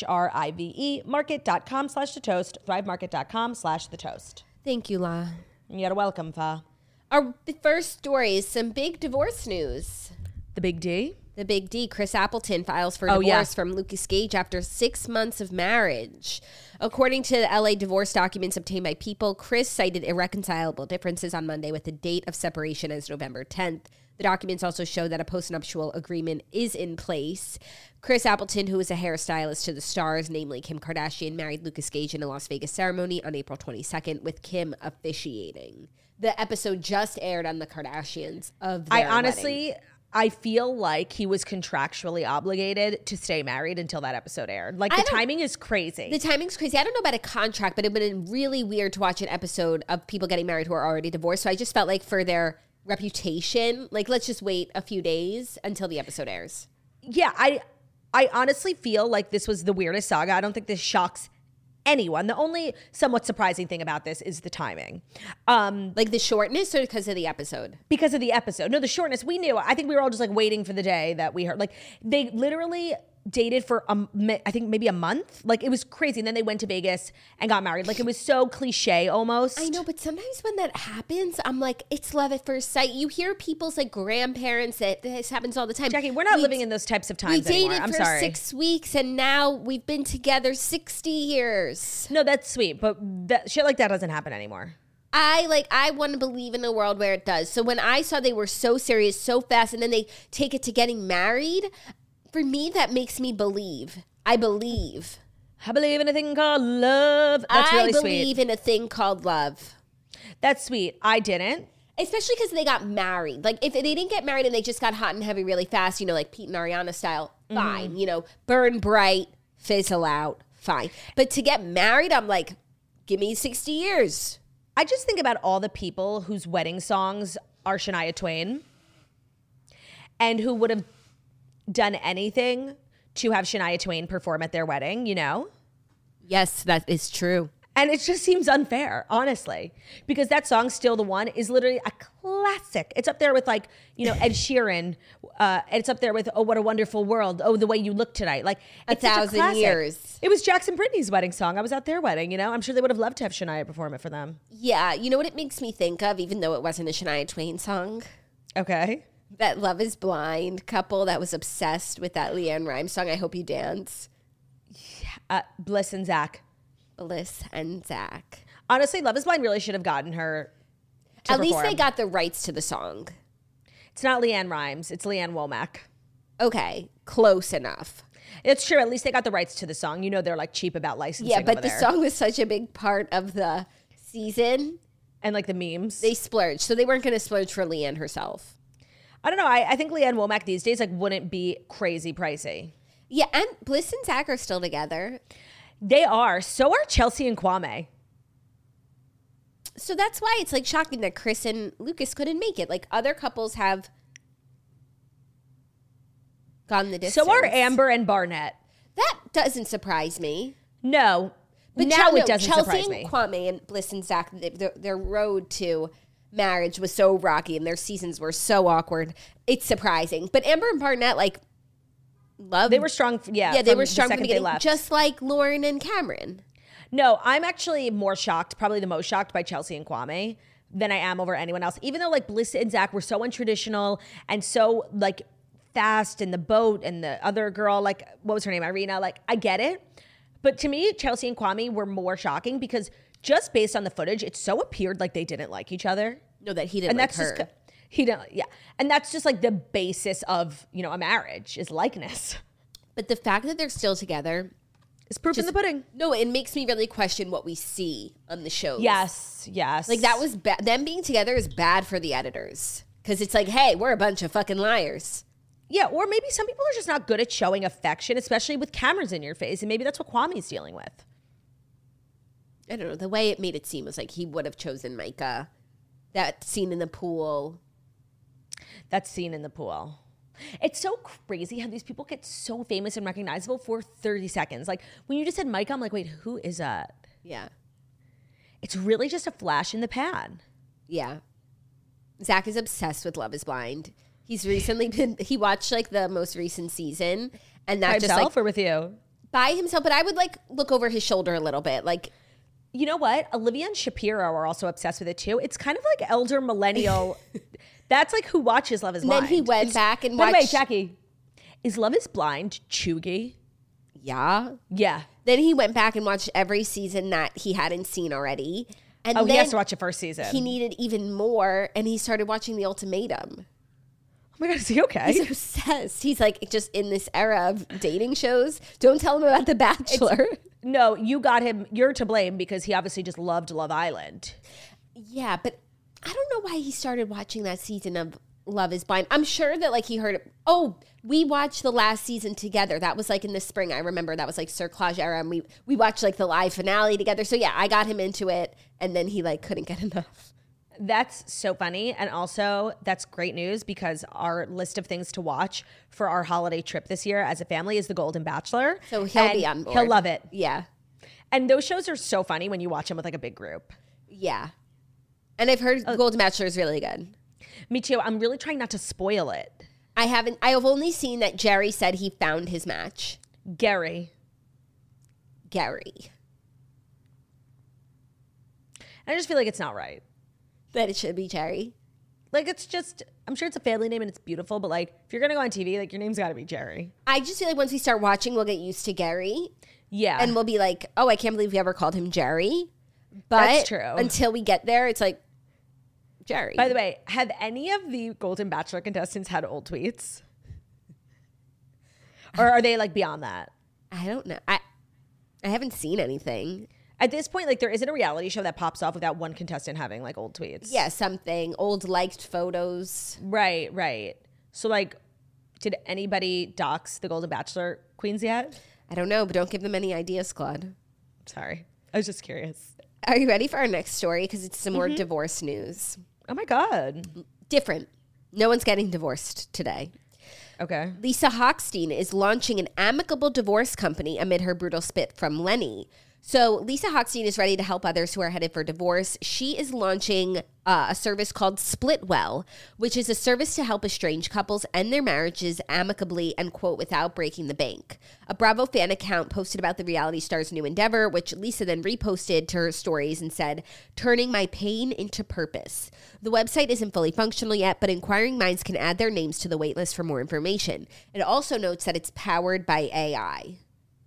THRIVE market.com/thetoast, thrivemarket.com/thetoast. Thank you, La. You're welcome, Fa. Our first story is some big divorce news. The Big D? The Big D. Chris Appleton files for divorce from Lucas Gage after 6 months of marriage. According to the LA divorce documents obtained by People, Chris cited irreconcilable differences on Monday with the date of separation as November 10th. The documents also show that a postnuptial agreement is in place. Chris Appleton, who is a hairstylist to the stars, namely Kim Kardashian, married Lucas Gage in a Las Vegas ceremony on April 22nd, with Kim officiating. The episode just aired on the Kardashians of their wedding. I feel like he was contractually obligated to stay married until that episode aired. Like, the timing is crazy. The timing's crazy. I don't know about a contract, but it would have been really weird to watch an episode of people getting married who are already divorced. So I just felt like for their reputation, like, let's just wait a few days until the episode airs. Yeah, I honestly feel like this was the weirdest saga. I don't think this shocks anyone. The only somewhat surprising thing about this is the timing. Like the shortness, or because of the episode? Because of the episode. No, the shortness, we knew. I think we were all just like waiting for the day that we heard. Like, they literally dated for I think maybe a month. Like, it was crazy. And then they went to Vegas and got married. Like, it was so cliche almost. I know, but sometimes when that happens, I'm like, it's love at first sight. You hear people's like grandparents that this happens all the time. Jackie, we're not living in those types of times anymore. We dated for 6 weeks, and now we've been together 60 years. No, that's sweet, but shit like that doesn't happen anymore. I want to believe in a world where it does. So when I saw they were so serious so fast, and then they take it to getting married, for me, that makes me believe. I believe in a thing called love. That's really sweet. I believe in a thing called love. That's sweet. I didn't. Especially because they got married. Like, if they didn't get married and they just got hot and heavy really fast, you know, like Pete and Ariana style, fine. You know, burn bright, fizzle out, fine. But to get married, I'm like, give me 60 years. I just think about all the people whose wedding songs are Shania Twain and who would have done anything to have Shania Twain perform at their wedding, you know? Yes, that is true. And it just seems unfair, honestly, because that song, Still the One, is literally a classic. It's up there with, like, you know, Ed Sheeran. It's up there with Oh, What a Wonderful World. Oh, The Way You Look Tonight. Like, it's 1,000 years. It was Jackson Brittany's wedding song. I was at their wedding, you know? I'm sure they would have loved to have Shania perform it for them. Yeah, you know what it makes me think of, even though it wasn't a Shania Twain song? Okay. That Love is Blind couple that was obsessed with that LeAnn Rimes song, I Hope You Dance. Bliss and Zach. Bliss and Zach. Honestly, Love is Blind really should have gotten her to At perform. least they got the rights to the song. It's not LeAnn Rimes. It's Leanne Womack. Okay, close enough. It's true. At least they got the rights to the song. You know they're like cheap about licensing. Yeah, but over the there. song was such a big part of the season. And like the memes. They splurged. So they weren't going to splurge for LeAnn herself. I don't know. I think Leanne Womack these days like wouldn't be crazy pricey. Yeah, and Bliss and Zach are still together. They are. So are Chelsea and Kwame. So that's why it's like shocking that Chris and Lucas couldn't make it. Like other couples have gone the distance. So are Amber and Barnett. That doesn't surprise me. No. But now it doesn't Chelsea surprise and me. Kwame and Bliss and Zach, their road to marriage was so rocky and their seasons were so awkward. It's surprising. But Amber and Barnett, like, love. They were strong. Yeah, they from were strong the from the second they beginning, left. just like Lauren and Cameron. No, I'm actually more shocked, probably the most shocked by Chelsea and Kwame than I am over anyone else. Even though like Bliss and Zach were so untraditional and so like fast in the boat and the other girl, like what was her name? Irina, like I get it. But to me, Chelsea and Kwame were more shocking because just based on the footage, it so appeared like they didn't like each other. No, that he didn't And like that's her. just, he didn't, yeah. And that's just like the basis of, you know, a marriage is likeness. But the fact that they're still together, It's proof in the pudding. no, it makes me really question what we see on the shows. Yes. Like that was them being together is bad for the editors because it's like, hey, we're a bunch of fucking liars. Yeah, or maybe some people are just not good at showing affection, especially with cameras in your face. And maybe that's what Kwame's dealing with. I don't know. The way it made it seem was like he would have chosen Micah. That scene in the pool. That scene in the pool. It's so crazy how these people get so famous and recognizable for 30 seconds. Like when you just said Micah, I'm like, wait, who is that? Yeah. It's really just a flash in the pan. Yeah. Zach is obsessed with Love is Blind. He's recently he watched like the most recent season and that By just himself like or with you? by himself. But I would like look over his shoulder a little bit. Like, You know what? Olivia and Shapiro are also obsessed with it too. It's kind of like elder millennial. That's like who watches Love is and Blind. then he went back and By the way, watched. Jackie, is Love is Blind chuggy? Yeah. Yeah. Then he went back and watched every season that he hadn't seen already. And Oh, then he has to watch the first season. he needed even more, and he started watching The Ultimatum. Oh my God, is he okay? He's obsessed. He's like just in this era of dating shows. Don't tell him about The Bachelor. No, you got him. You're to blame because he obviously just loved Love Island. Yeah, but I don't know why he started watching that season of Love is Blind. I'm sure that like he heard it. Oh, we watched the last season together. That was like in the spring. I remember that was like Sir Claude era, and we watched like the live finale together. So yeah, I got him into it, and then he like couldn't get enough. That's so funny. And also, that's great news because our list of things to watch for our holiday trip this year as a family is The Golden Bachelor. So he'll And be on board. He'll love it. Yeah, And those shows are so funny when you watch them with like a big group. yeah. And I've heard Golden Bachelor is really good. Me too. I'm really trying not to spoil it. I have only seen that Jerry said he found his match. Gary. Gary. I just feel like it's not right. That it should be Jerry. Like it's just, I'm sure it's a family name and it's beautiful, but like if you're gonna go on TV, like your name's gotta be Jerry. I just feel like once we start watching, we'll get used to Gary. Yeah. And we'll be like, oh, I can't believe we ever called him Jerry. But That's true. until we get there, it's like, Jerry. By the way, have any of the Golden Bachelor contestants had old tweets? Or are they like beyond that? I don't know. I haven't seen anything. At this point, like there isn't a reality show that pops off without one contestant having like old tweets. Yeah, something. Old liked photos. Right, right. So like, did anybody dox the Golden Bachelor queens yet? I don't know, but don't give them any ideas, Claude. Sorry. I was just curious. Are you ready for our next story? Because it's some more divorce news. Oh my God. Different. No one's getting divorced today. Okay. Lisa Hochstein is launching an amicable divorce company amid her brutal spit from Lenny. So Lisa Hochstein is ready to help others who are headed for divorce. She is launching a service called Splitwell, which is a service to help estranged couples end their marriages amicably and, quote, without breaking the bank. A Bravo fan account posted about the reality star's new endeavor, which Lisa then reposted to her stories and said, turning my pain into purpose. The website isn't fully functional yet, but inquiring minds can add their names to the waitlist for more information. It also notes that it's powered by AI.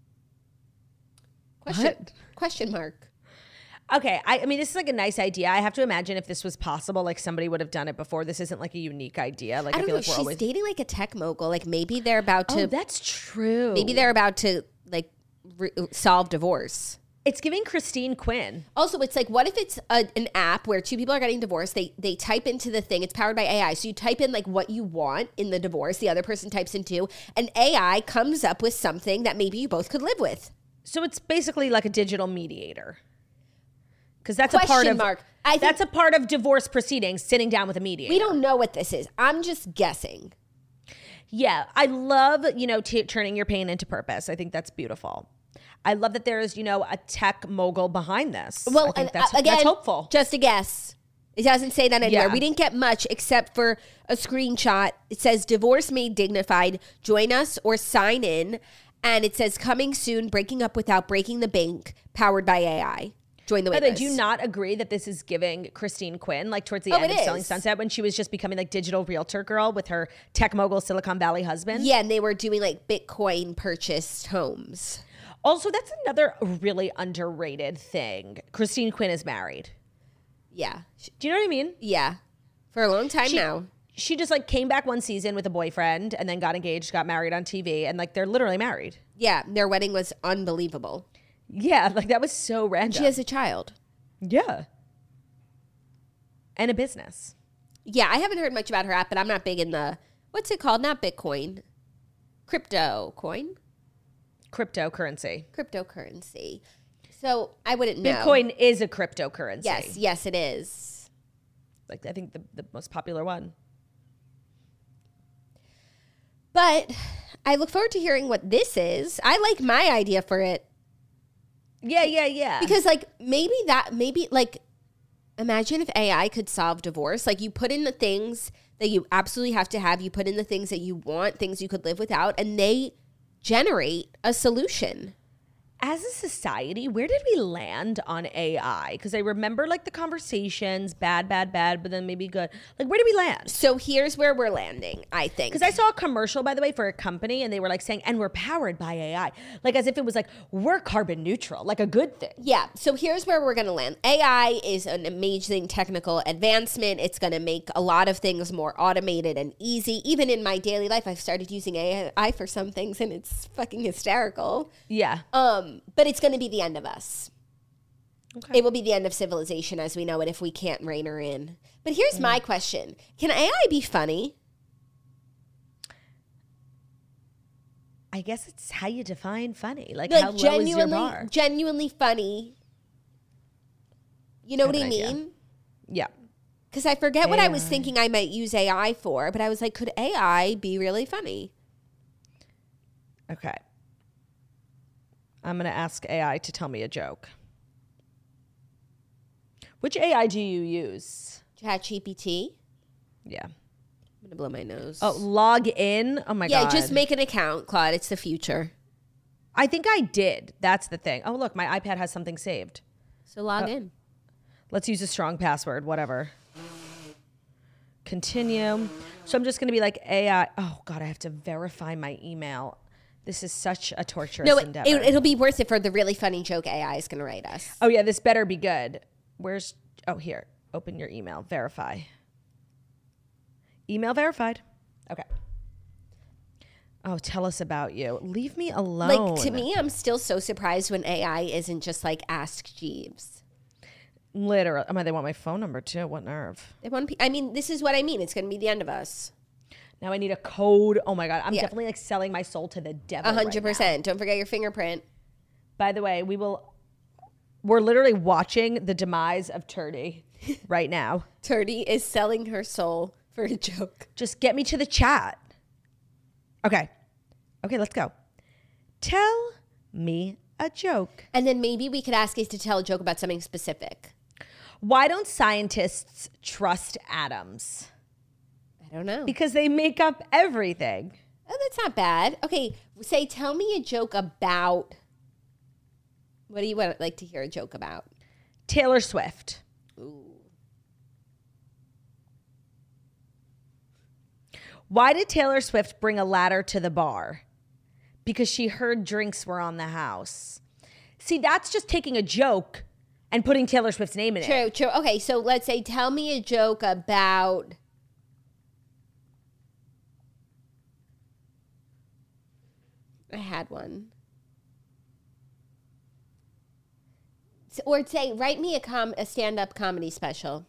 Question mark. Okay. I mean, this is like a nice idea. I have to imagine if this was possible, like somebody would have done it before. This isn't like a unique idea. Like I don't feel know. like we're She's always. dating like a tech mogul. Like maybe they're about to. Oh, that's true. Maybe they're about to like solve divorce. It's giving Christine Quinn. Also, it's like, what if it's an app where two people are getting divorced? They type into the thing. It's powered by AI. So you type in like what you want in the divorce. The other person types in too. And AI comes up with something that maybe you both could live with. So it's basically like a digital mediator. Because that's a part Question of. mark. That's a part of divorce proceedings, sitting down with a mediator. We don't know what this is. I'm just guessing. Yeah, I love, turning your pain into purpose. I think that's beautiful. I love that there is, a tech mogul behind this. Well, I think and, that's hopeful. Just a guess. It doesn't say that anywhere. Yeah. We didn't get much except for a screenshot. It says divorce made dignified. Join us or sign in. And it says coming soon, breaking up without breaking the bank, powered by AI. Join the By witness. the way, do you not agree that this is giving Christine Quinn, like towards the Oh, end it of Selling is. Sunset, when she was just becoming like digital realtor girl with her tech mogul Silicon Valley husband? Yeah, and they were doing like Bitcoin purchased homes. Also, that's another really underrated thing. Christine Quinn is married. Yeah. Do you know what I mean? Yeah. For a long time now. She just like came back one season with a boyfriend and then got engaged, got married on TV, and like they're literally married. Yeah, their wedding was unbelievable. Yeah, like that was so random. She has a child. Yeah. And a business. Yeah, I haven't heard much about her app, but I'm not big in the, what's it called? Not Bitcoin. Crypto coin? Cryptocurrency. Cryptocurrency. So I wouldn't know. Bitcoin is a cryptocurrency. Yes, it is. Like I think the most popular one. But I look forward to hearing what this is. I like my idea for it. Yeah. Because maybe imagine if AI could solve divorce. Like you put in the things that you absolutely have to have, you put in the things that you want, things you could live without, and they generate a solution. As a society, where did we land on AI? Because I remember like the conversations, bad, but then maybe good. Like where did we land? So here's where we're landing, I think. Because I saw a commercial, by the way, for a company, and they were like saying, and we're powered by AI. Like as if it was like, we're carbon neutral, like a good thing. Yeah, so here's where we're going to land. AI is an amazing technical advancement. It's going to make a lot of things more automated and easy. Even in my daily life, I've started using AI for some things, and it's fucking hysterical. Yeah. But it's going to be the end of us. Okay. It will be the end of civilization as we know it if we can't rein her in. But here's my question. Can AI be funny? I guess it's how you define funny. Like how low is your bar? Genuinely funny. You know Have what I an idea. mean? Yeah. Because I forget what I was thinking I might use AI for, but I was like, could AI be really funny? Okay. I'm going to ask AI to tell me a joke. Which AI do you use? ChatGPT. Yeah. I'm going to blow my nose. Oh, log in? Oh my God. Yeah, just make an account, Claude. It's the future. I think I did. That's the thing. Oh, look, my iPad has something saved. So log in. Let's use a strong password, whatever. Continue. So I'm just going to be like AI. Oh, God, I have to verify my email. This is such a torturous endeavor. It'll be worth it for the really funny joke AI is going to write us. Oh, yeah, this better be good. Here. Open your email. Verify. Email verified. Okay. Oh, tell us about you. Leave me alone. Like, to me, I'm still so surprised when AI isn't just like Ask Jeeves. Literally. I mean, they want my phone number too. What nerve. This is what I mean. It's going to be the end of us. Now I need a code. Oh my God. I'm Yeah. definitely like selling my soul to the devil. 100%. Don't forget your fingerprint. By the way, we're literally watching the demise of Turdy right now. Turdy is selling her soul for a joke. Just get me to the chat. Okay, let's go. Tell me a joke. And then maybe we could ask it to tell a joke about something specific. Why don't scientists trust atoms? I don't know. Because they make up everything. Oh, that's not bad. Okay, tell me a joke about. What do you like to hear a joke about? Taylor Swift. Ooh. Why did Taylor Swift bring a ladder to the bar? Because she heard drinks were on the house. See, that's just taking a joke and putting Taylor Swift's name in it. True. Okay, so let's say, tell me a joke about. I had one. Or say, write me a stand-up comedy special.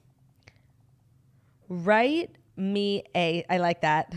Write me I like that.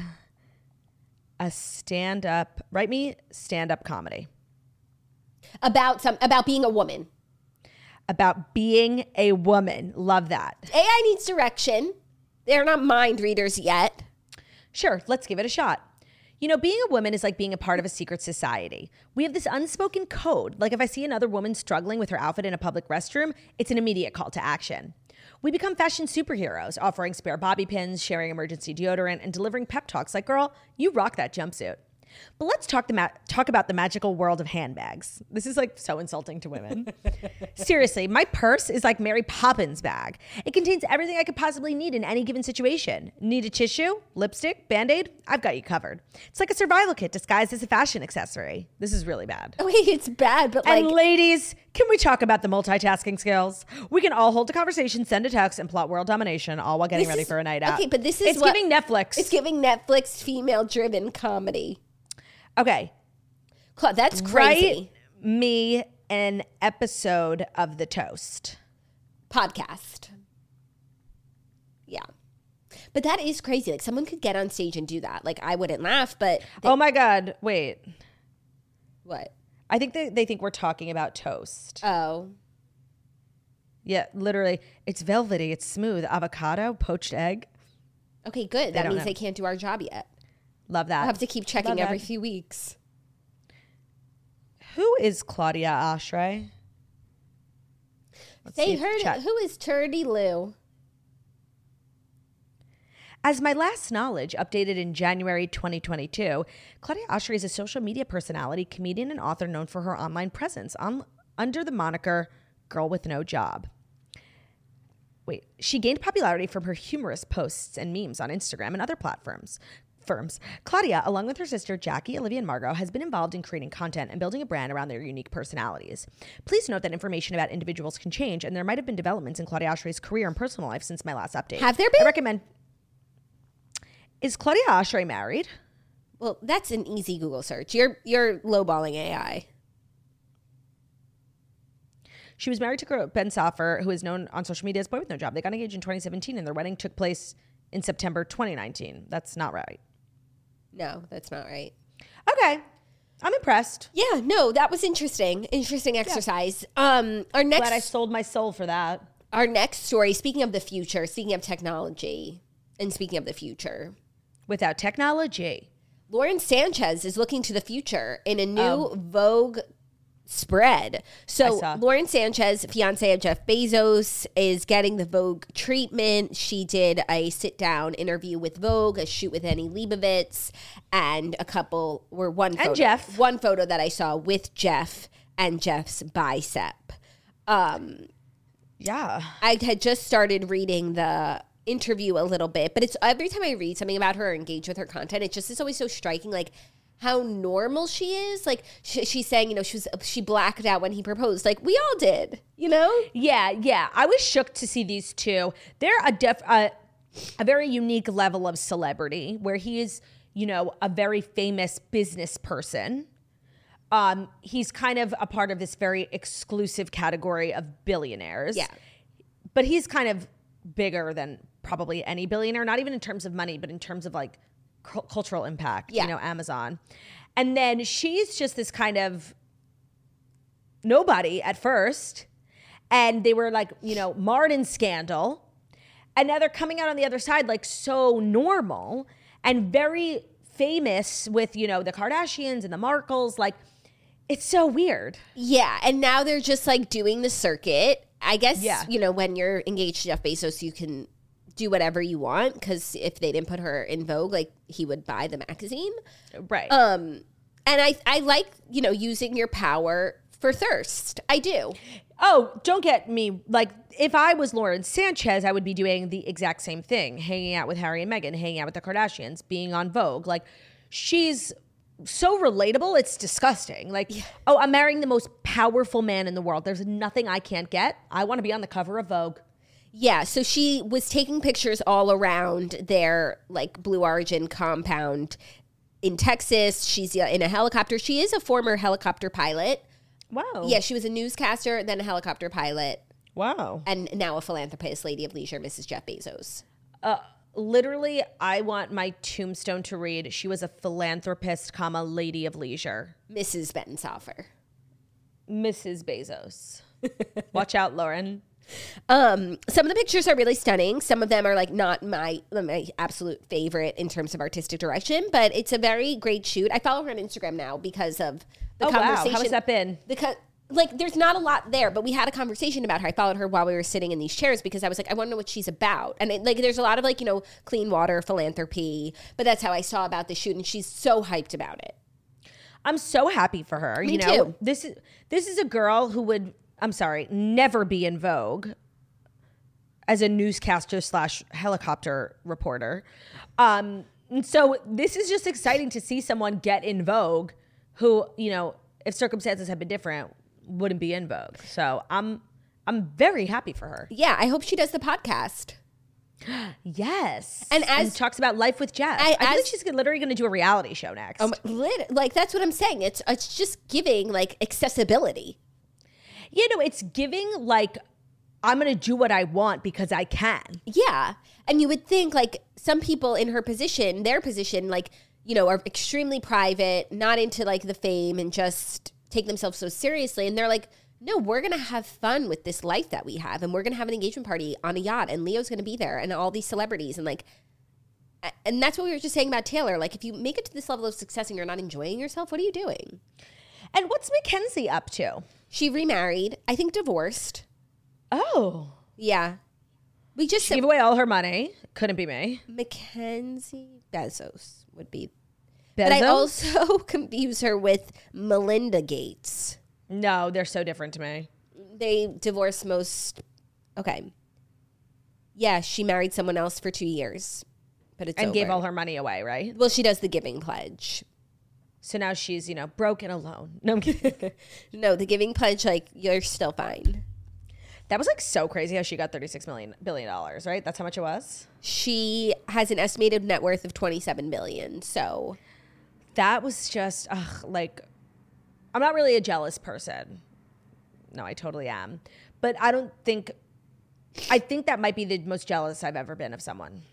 Write me stand-up comedy. About being a woman. about being a woman. Love that. AI needs direction. They're not mind readers yet. Sure, let's give it a shot. You know, being a woman is like being a part of a secret society. We have this unspoken code. Like if I see another woman struggling with her outfit in a public restroom, it's an immediate call to action. We become fashion superheroes, offering spare bobby pins, sharing emergency deodorant, and delivering pep talks like, girl, you rock that jumpsuit. But let's talk about the magical world of handbags. This is like so insulting to women. Seriously, my purse is like Mary Poppins' bag. It contains everything I could possibly need in any given situation. Need a tissue, lipstick, Band-Aid? I've got you covered. It's like a survival kit disguised as a fashion accessory. This is really bad. Wait, it's bad, but like... And ladies, can we talk about the multitasking skills? We can all hold a conversation, send a text, and plot world domination, all while getting ready for a night out. Okay, but this is It's giving Netflix. It's giving Netflix female-driven comedy. Okay. That's crazy. Write me an episode of The Toast. Podcast. Yeah. But that is crazy. Like someone could get on stage and do that. Like I wouldn't laugh, but... Oh my God. Wait. What? I think they think we're talking about toast. Oh. Yeah, literally. It's velvety. It's smooth. Avocado, poached egg. Okay, good. That don't means know. they can't do our job yet. Love that. I'll have to keep checking Love every that. few weeks. Who is Claudia Oshry? Let's see They if heard chat- who is Turdy Lou? As my last knowledge, updated in January 2022, Claudia Oshry is a social media personality, comedian, and author known for her online presence under the moniker Girl with No Job. Wait, she gained popularity from her humorous posts and memes on Instagram and other platforms. Claudia, along with her sister Jackie, Olivia, and Margot, has been involved in creating content and building a brand around their unique personalities. Please note that information about individuals can change, and there might have been developments in Claudia Oshry's career and personal life since my last update. Have there been? I recommend... Is Claudia Oshry married? Well, that's an easy Google search. You're lowballing AI. She was married to Ben Soffer, who is known on social media as Boy With No Job. They got engaged in 2017, and their wedding took place in September 2019. That's not right. No, that's not right. Okay. I'm impressed. Yeah, no, that was interesting. Interesting exercise. Our Glad I next sold my soul for that. story, speaking of the future, speaking of technology, and speaking of the future, Without technology. Lauren Sanchez is looking to the future in a new Vogue spread. I So saw. Lauren Sanchez, fiance of Jeff Bezos, is getting the Vogue treatment. She did a sit-down interview with Vogue, a shoot with Annie Leibovitz, and one photo. Jeff. One photo that I saw with Jeff and Jeff's bicep. Yeah. I had just started reading the interview a little bit, but it's every time I read something about her or engage with her content, it just is always so striking, like how normal she is. Like she's saying, you know, she blacked out when he proposed, like we all did, you know? Yeah. I was shook to see these two. They're a very unique level of celebrity where he is, you know, a very famous business person. He's kind of a part of this very exclusive category of billionaires. Yeah. But he's kind of bigger than probably any billionaire, not even in terms of money, but in terms of like cultural impact, Yeah. you know, Amazon. And then she's just this kind of nobody at first. And they were like, you know, marred in scandal. And now they're coming out on the other side like so normal and very famous with, you know, the Kardashians and the Markles. Like, it's so weird. Yeah, and now they're just like doing the circuit. I guess, Yeah. you know, when you're engaged to Jeff Bezos, you can do whatever you want, because if they didn't put her in Vogue, like he would buy the magazine. Right. And I like, you know, using your power for thirst. I do. Oh, don't get me, like, if I was Lauren Sanchez, I would be doing the exact same thing, hanging out with Harry and Meghan, hanging out with the Kardashians, being on Vogue. Like, she's so relatable, it's disgusting. Like, oh, I'm marrying the most powerful man in the world. There's nothing I can't get. I want to be on the cover of Vogue. Yeah, so she was taking pictures all around their like Blue Origin compound in Texas. She's in a helicopter. She is a former helicopter pilot. Wow. Yeah, she was a newscaster, then a helicopter pilot, Wow. and now a philanthropist, lady of leisure, Mrs. Jeff Bezos. Literally, I want my tombstone to read, she was a philanthropist, lady of leisure. Mrs. Bensoffer. Mrs. Bezos. Watch out, Lauren. Some of the pictures are really stunning. Some of them are like not my absolute favorite in terms of artistic direction, but it's a very great shoot. I follow her on Instagram now because of the conversation. Wow. How has that been? Because like there's not a lot there, but we had a conversation about her. I followed her while we were sitting in these chairs because I was like, I want to know what she's about. And like there's a lot of like, you know, clean water, philanthropy, but that's how I saw about the shoot, and she's so hyped about it. I'm so happy for her. Me you know, too. This is a girl who would, I'm sorry, never be in Vogue as a newscaster / helicopter reporter. And so this is just exciting to see someone get in Vogue who, you know, if circumstances had been different, wouldn't be in Vogue. So I'm very happy for her. Yeah, I hope she does the podcast. Yes. And talks about life with Jeff. I feel like she's literally going to do a reality show next. Like that's what I'm saying. It's just giving like accessibility. You know, it's giving like, I'm going to do what I want because I can. Yeah. And you would think like some people in her position, their position, like, you know, are extremely private, not into like the fame and just take themselves so seriously. And they're like, no, we're going to have fun with this life that we have. And we're going to have an engagement party on a yacht. And Leo's going to be there and all these celebrities. And like, and that's what we were just saying about Taylor. Like, if you make it to this level of success and you're not enjoying yourself, what are you doing? And what's Mackenzie up to? She remarried, I think divorced. Oh. Yeah. We just She gave away all her money. Couldn't be me. Mackenzie Bezos would be. Bezos? But I also confuse her with Melinda Gates. No, they're so different to me. They divorced okay. Yeah, she married someone else for 2 years. But it's and gave over. all her money away, right? Well, she does the giving pledge. So now she's, you know, broke and alone. No, I'm kidding. No, the giving pledge, like, you're still fine. That was like so crazy how she got $36 billion, right? That's how much it was? She has an estimated net worth of $27 billion, so. That was just, like, I'm not really a jealous person. No, I totally am. But I think that might be the most jealous I've ever been of someone.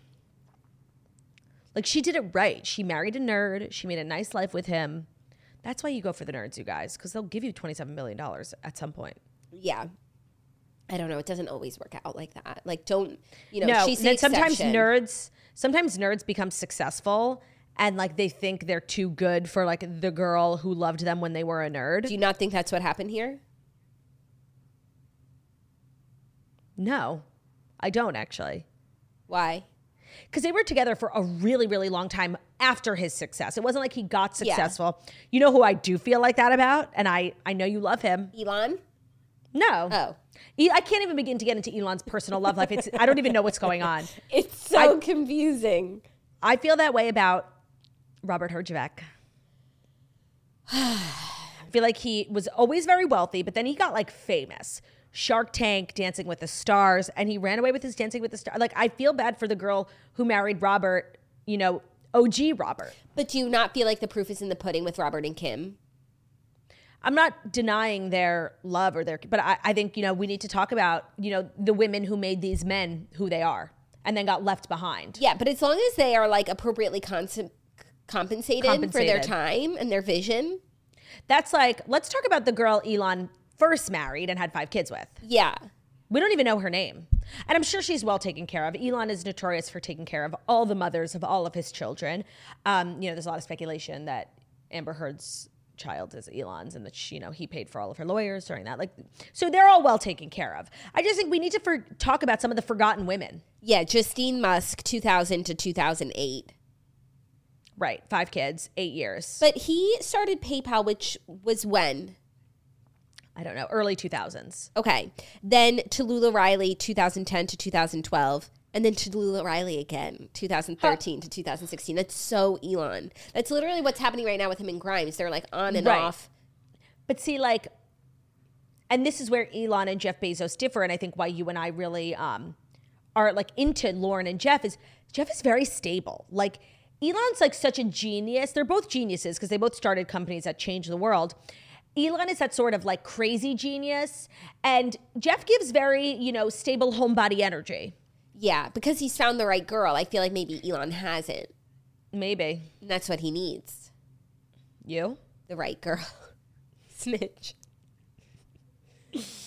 Like, she did it right. She married a nerd. She made a nice life with him. That's why you go for the nerds, you guys, because they'll give you $27 million at some point. Yeah. I don't know. It doesn't always work out like that. Like, don't, you know, No, she's the sometimes exception. nerds become successful and like they think they're too good for like the girl who loved them when they were a nerd. Do you not think that's what happened here? No, I don't actually. Why? Because they were together for a really, really long time after his success. It wasn't like he got successful. Yeah. You know who I do feel like that about? And I know you love him. Elon? No. Oh. I can't even begin to get into Elon's personal love life. I don't even know what's going on. It's so confusing. I feel that way about Robert Herjavec. I feel like he was always very wealthy, but then he got like famous. Shark Tank, Dancing with the Stars, and he ran away with his Dancing with the Stars. Like, I feel bad for the girl who married Robert, you know, OG Robert. But do you not feel like the proof is in the pudding with Robert and Kim? I'm not denying their love or but I think, you know, we need to talk about, you know, the women who made these men who they are and then got left behind. Yeah, but as long as they are like appropriately compensated for their time and their vision. That's like, let's talk about the girl Elon first married and had 5 kids with. Yeah. We don't even know her name. And I'm sure she's well taken care of. Elon is notorious for taking care of all the mothers of all of his children. You know, there's a lot of speculation that Amber Heard's child is Elon's and that, you know, he paid for all of her lawyers during that. Like, so they're all well taken care of. I just think we need to talk about some of the forgotten women. Yeah, Justine Musk, 2000 to 2008. Right, 5 kids, 8 years. But he started PayPal, which was when? I don't know, early 2000s. Okay. Then Tallulah Riley, 2010 to 2012. And then Tallulah Riley again, 2013 to 2016. That's so Elon. That's literally what's happening right now with him and Grimes. They're like on and off. But see, like, and this is where Elon and Jeff Bezos differ. And I think why you and I really are like into Lauren and Jeff is very stable. Like, Elon's like such a genius. They're both geniuses because they both started companies that changed the world. Elon is that sort of like crazy genius. And Jeff gives very, you know, stable homebody energy. Yeah, because he's found the right girl. I feel like maybe Elon hasn't. Maybe. And that's what he needs. You? The right girl. Snitch.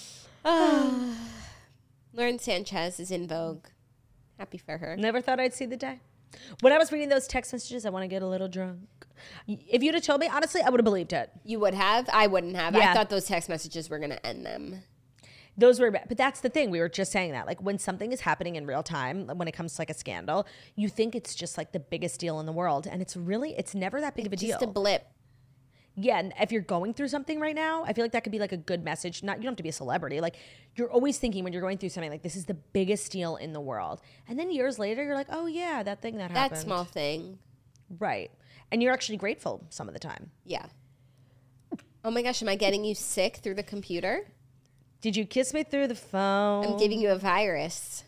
Lauren Sanchez is in vogue. Happy for her. Never thought I'd see the day. When I was reading those text messages, I want to get a little drunk. If you'd have told me, honestly, I would have believed it. You would have? I wouldn't have. Yeah. I thought those text messages were going to end them. Those were, but that's the thing. We were just saying that. Like when something is happening in real time, when it comes to like a scandal, you think it's just like the biggest deal in the world. And it's never that big of a deal. Just a blip. Yeah, and if you're going through something right now, I feel like that could be like a good message. You don't have to be a celebrity. Like you're always thinking when you're going through something like this is the biggest deal in the world. And then years later, you're like, oh yeah, that thing that happened. That small thing. Right. And you're actually grateful some of the time. Yeah. Oh my gosh, am I getting you sick through the computer? Did you kiss me through the phone? I'm giving you a virus.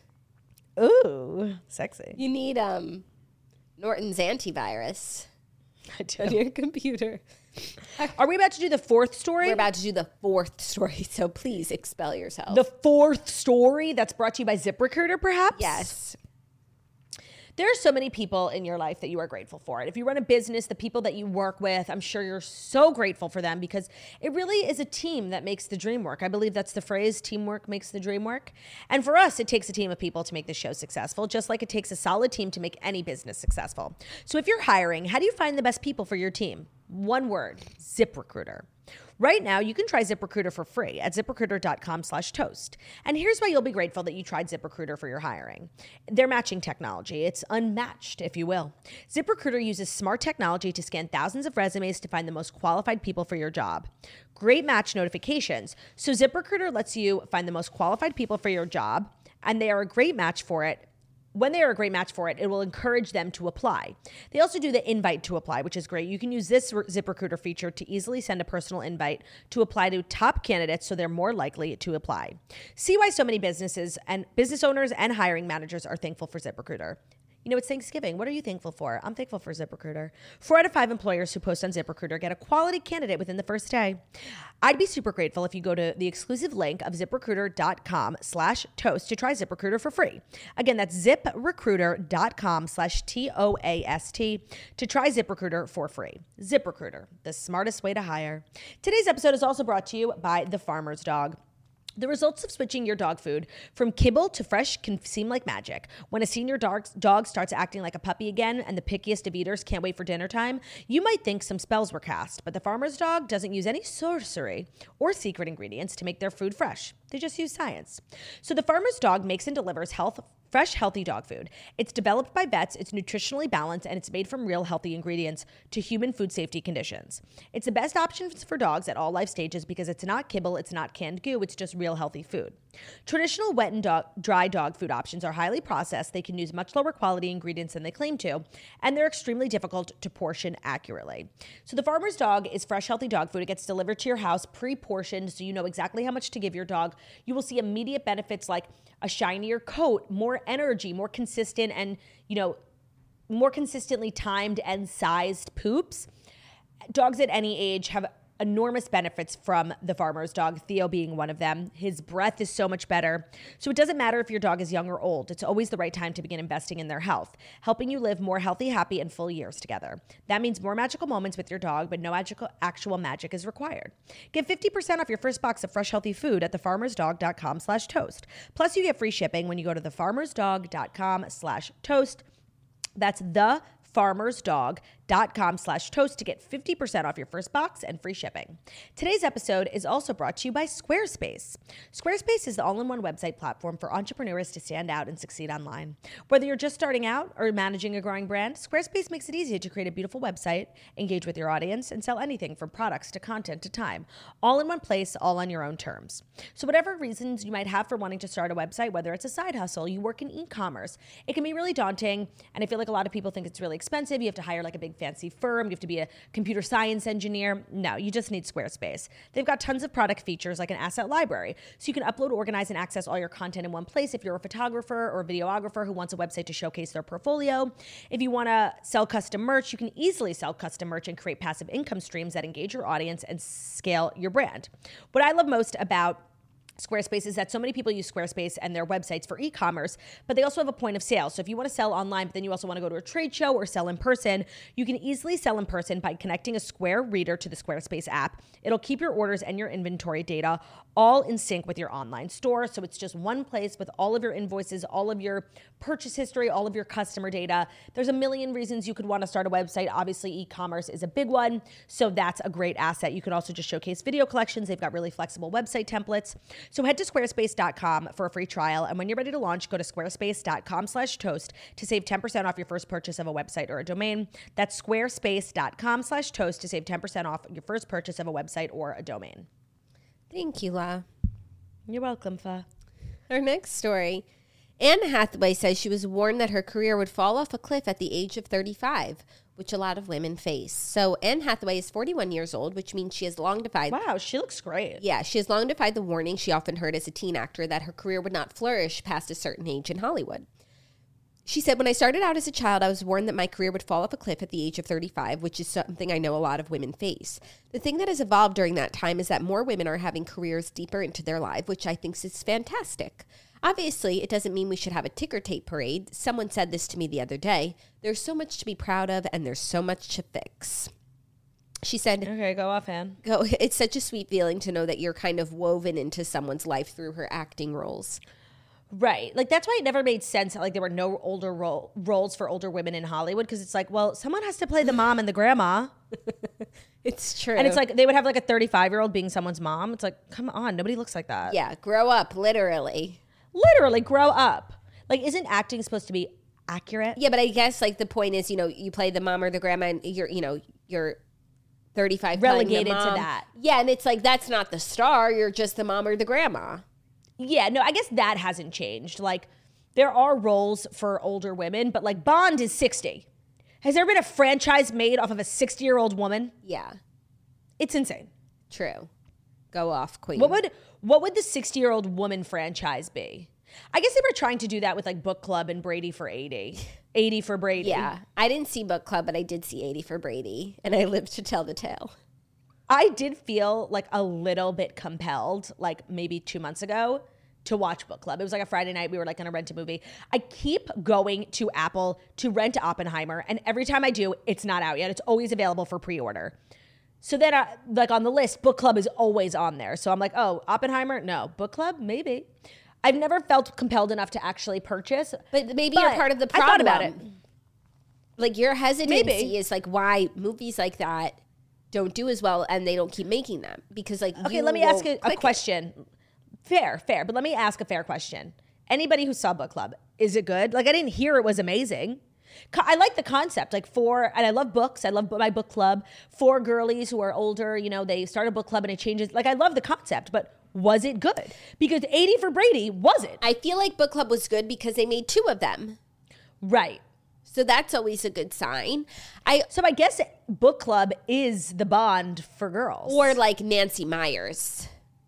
Ooh, sexy. You need Norton's antivirus I do. on your computer. Are we about to do the fourth story? We're about to do the fourth story, so please expel yourself. The fourth story that's brought to you by ZipRecruiter, perhaps? Yes. There are so many people in your life that you are grateful for. And if you run a business, the people that you work with, I'm sure you're so grateful for them because it really is a team that makes the dream work. I believe that's the phrase, teamwork makes the dream work. And for us, it takes a team of people to make the show successful, just like it takes a solid team to make any business successful. So if you're hiring, how do you find the best people for your team? One word, ZipRecruiter. Right now, you can try ZipRecruiter for free at ZipRecruiter.com/toast. And here's why you'll be grateful that you tried ZipRecruiter for your hiring. Their matching technology, it's unmatched, if you will. ZipRecruiter uses smart technology to scan thousands of resumes to find the most qualified people for your job. Great match notifications. So ZipRecruiter lets you find the most qualified people for your job, and they are a great match for it. When they are a great match for it, it will encourage them to apply. They also do the invite to apply, which is great. You can use this ZipRecruiter feature to easily send a personal invite to apply to top candidates so they're more likely to apply. See why so many businesses and business owners and hiring managers are thankful for ZipRecruiter. You know, it's Thanksgiving. What are you thankful for? I'm thankful for ZipRecruiter. 4 out of 5 employers who post on ZipRecruiter get a quality candidate within the first day. I'd be super grateful if you go to the exclusive link of ZipRecruiter.com/toast to try ZipRecruiter for free. Again, that's ZipRecruiter.com/TOAST to try ZipRecruiter for free. ZipRecruiter, the smartest way to hire. Today's episode is also brought to you by The Farmer's Dog. The results of switching your dog food from kibble to fresh can seem like magic. When a senior dog starts acting like a puppy again and the pickiest of eaters can't wait for dinner time, you might think some spells were cast, but the Farmer's Dog doesn't use any sorcery or secret ingredients to make their food fresh. They just use science. So the Farmer's Dog makes and delivers fresh, healthy dog food. It's developed by vets, it's nutritionally balanced, and it's made from real healthy ingredients to human food safety conditions. It's the best option for dogs at all life stages because it's not kibble, it's not canned goo, it's just real healthy food. Traditional wet and dry dog food options are highly processed, they can use much lower quality ingredients than they claim to, and they're extremely difficult to portion accurately. So the Farmer's Dog is fresh, healthy dog food. It gets delivered to your house pre-portioned so you know exactly how much to give your dog. You will see immediate benefits like a shinier coat, more energy, more consistent and, more consistently timed and sized poops. Dogs at any age have enormous benefits from the Farmer's Dog, Theo being one of them. His breath is so much better. So it doesn't matter if your dog is young or old. It's always the right time to begin investing in their health, helping you live more healthy, happy, and full years together. That means more magical moments with your dog, but no actual magic is required. Get 50% off your first box of fresh, healthy food at thefarmersdog.com/toast. Plus, you get free shipping when you go to thefarmersdog.com/toast. That's thefarmersdog.com/toast to get 50% off your first box and free shipping. Today's episode is also brought to you by Squarespace. Squarespace is the all-in-one website platform for entrepreneurs to stand out and succeed online. Whether you're just starting out or managing a growing brand, Squarespace makes it easy to create a beautiful website, engage with your audience, and sell anything from products to content to time, all in one place, all on your own terms. So whatever reasons you might have for wanting to start a website, whether it's a side hustle, you work in e-commerce, it can be really daunting, and I feel like a lot of people think it's really expensive. You have to hire like a big fancy firm. You have to be a computer science engineer. No, you just need Squarespace. They've got tons of product features like an asset library. So you can upload, organize, and access all your content in one place if you're a photographer or a videographer who wants a website to showcase their portfolio. If you want to sell custom merch, you can easily sell custom merch and create passive income streams that engage your audience and scale your brand. What I love most about Squarespace is that so many people use Squarespace and their websites for e-commerce, but they also have a point of sale. So if you want to sell online, but then you also want to go to a trade show or sell in person, you can easily sell in person by connecting a Square Reader to the Squarespace app. It'll keep your orders and your inventory data all in sync with your online store. So it's just one place with all of your invoices, all of your purchase history, all of your customer data. There's a million reasons you could want to start a website. Obviously, e-commerce is a big one. So that's a great asset. You can also just showcase video collections. They've got really flexible website templates. So head to squarespace.com for a free trial. And when you're ready to launch, go to squarespace.com/toast to save 10% off your first purchase of a website or a domain. That's squarespace.com/toast to save 10% off your first purchase of a website or a domain. Thank you, La. You're welcome, Fa. Our next story. Anne Hathaway says she was warned that her career would fall off a cliff at the age of 35, which a lot of women face. So Anne Hathaway is 41 years old, which means she has long defied... Wow, she looks great. Yeah, she has long defied the warning she often heard as a teen actor that her career would not flourish past a certain age in Hollywood. She said, when I started out as a child, I was warned that my career would fall off a cliff at the age of 35, which is something I know a lot of women face. The thing that has evolved during that time is that more women are having careers deeper into their life, which I think is fantastic. Obviously, it doesn't mean we should have a ticker tape parade. Someone said this to me the other day. There's so much to be proud of, and there's so much to fix. She said, Okay, go off, Anne. It's such a sweet feeling to know that you're kind of woven into someone's life through her acting roles. Right. Like, that's why it never made sense. Like, there were no older roles for older women in Hollywood. Because it's like, well, someone has to play the mom and the grandma. It's true. And it's like, they would have like a 35-year-old being someone's mom. It's like, come on. Nobody looks like that. Yeah, grow up, literally. Literally, grow up. Like, isn't acting supposed to be accurate? Yeah, but I guess, like, the point is, you play the mom or the grandma, and you're 35 Relegated playing the mom. to that. Yeah, and it's like, that's not the star. You're just the mom or the grandma. Yeah, no, I guess that hasn't changed. Like, there are roles for older women, but like Bond is 60. Has there been a franchise made off of a 60-year-old woman? Yeah, It's insane. true. Go off, queen. What would the 60-year-old woman franchise be? I guess they were trying to do that with like Book Club and Brady for 80. 80 for Brady. Yeah, I didn't see Book Club, but I did see 80 for Brady, and I lived to tell the tale. I did feel like a little bit compelled, like maybe 2 months ago, to watch Book Club. It was like a Friday night. We were like going to rent a movie. I keep going to Apple to rent Oppenheimer, and every time I do, it's not out yet. It's always available for pre-order. So then, like on the list, Book Club is always on there. So I'm like, oh, Oppenheimer? No. Book Club? Maybe. I've never felt compelled enough to actually purchase. But maybe you're part of the problem. I thought about it. Like, your hesitancy Maybe. is like why movies like that don't do as well, and they don't keep making them, because like, Okay, you let me ask won't a click it. question. Fair. But let me ask a fair question. Anybody who saw Book Club, is it good? Like, I didn't hear it was amazing. I like the concept. Like, and I love books. I love my book club. 4 girlies who are older, they start a book club and it changes. Like, I love the concept, but was it good? Because 80 for Brady wasn't. I feel like Book Club was good because they made 2 of them. Right. So that's always a good sign. So I guess Book Club is the Bond for girls. Or like Nancy Meyers.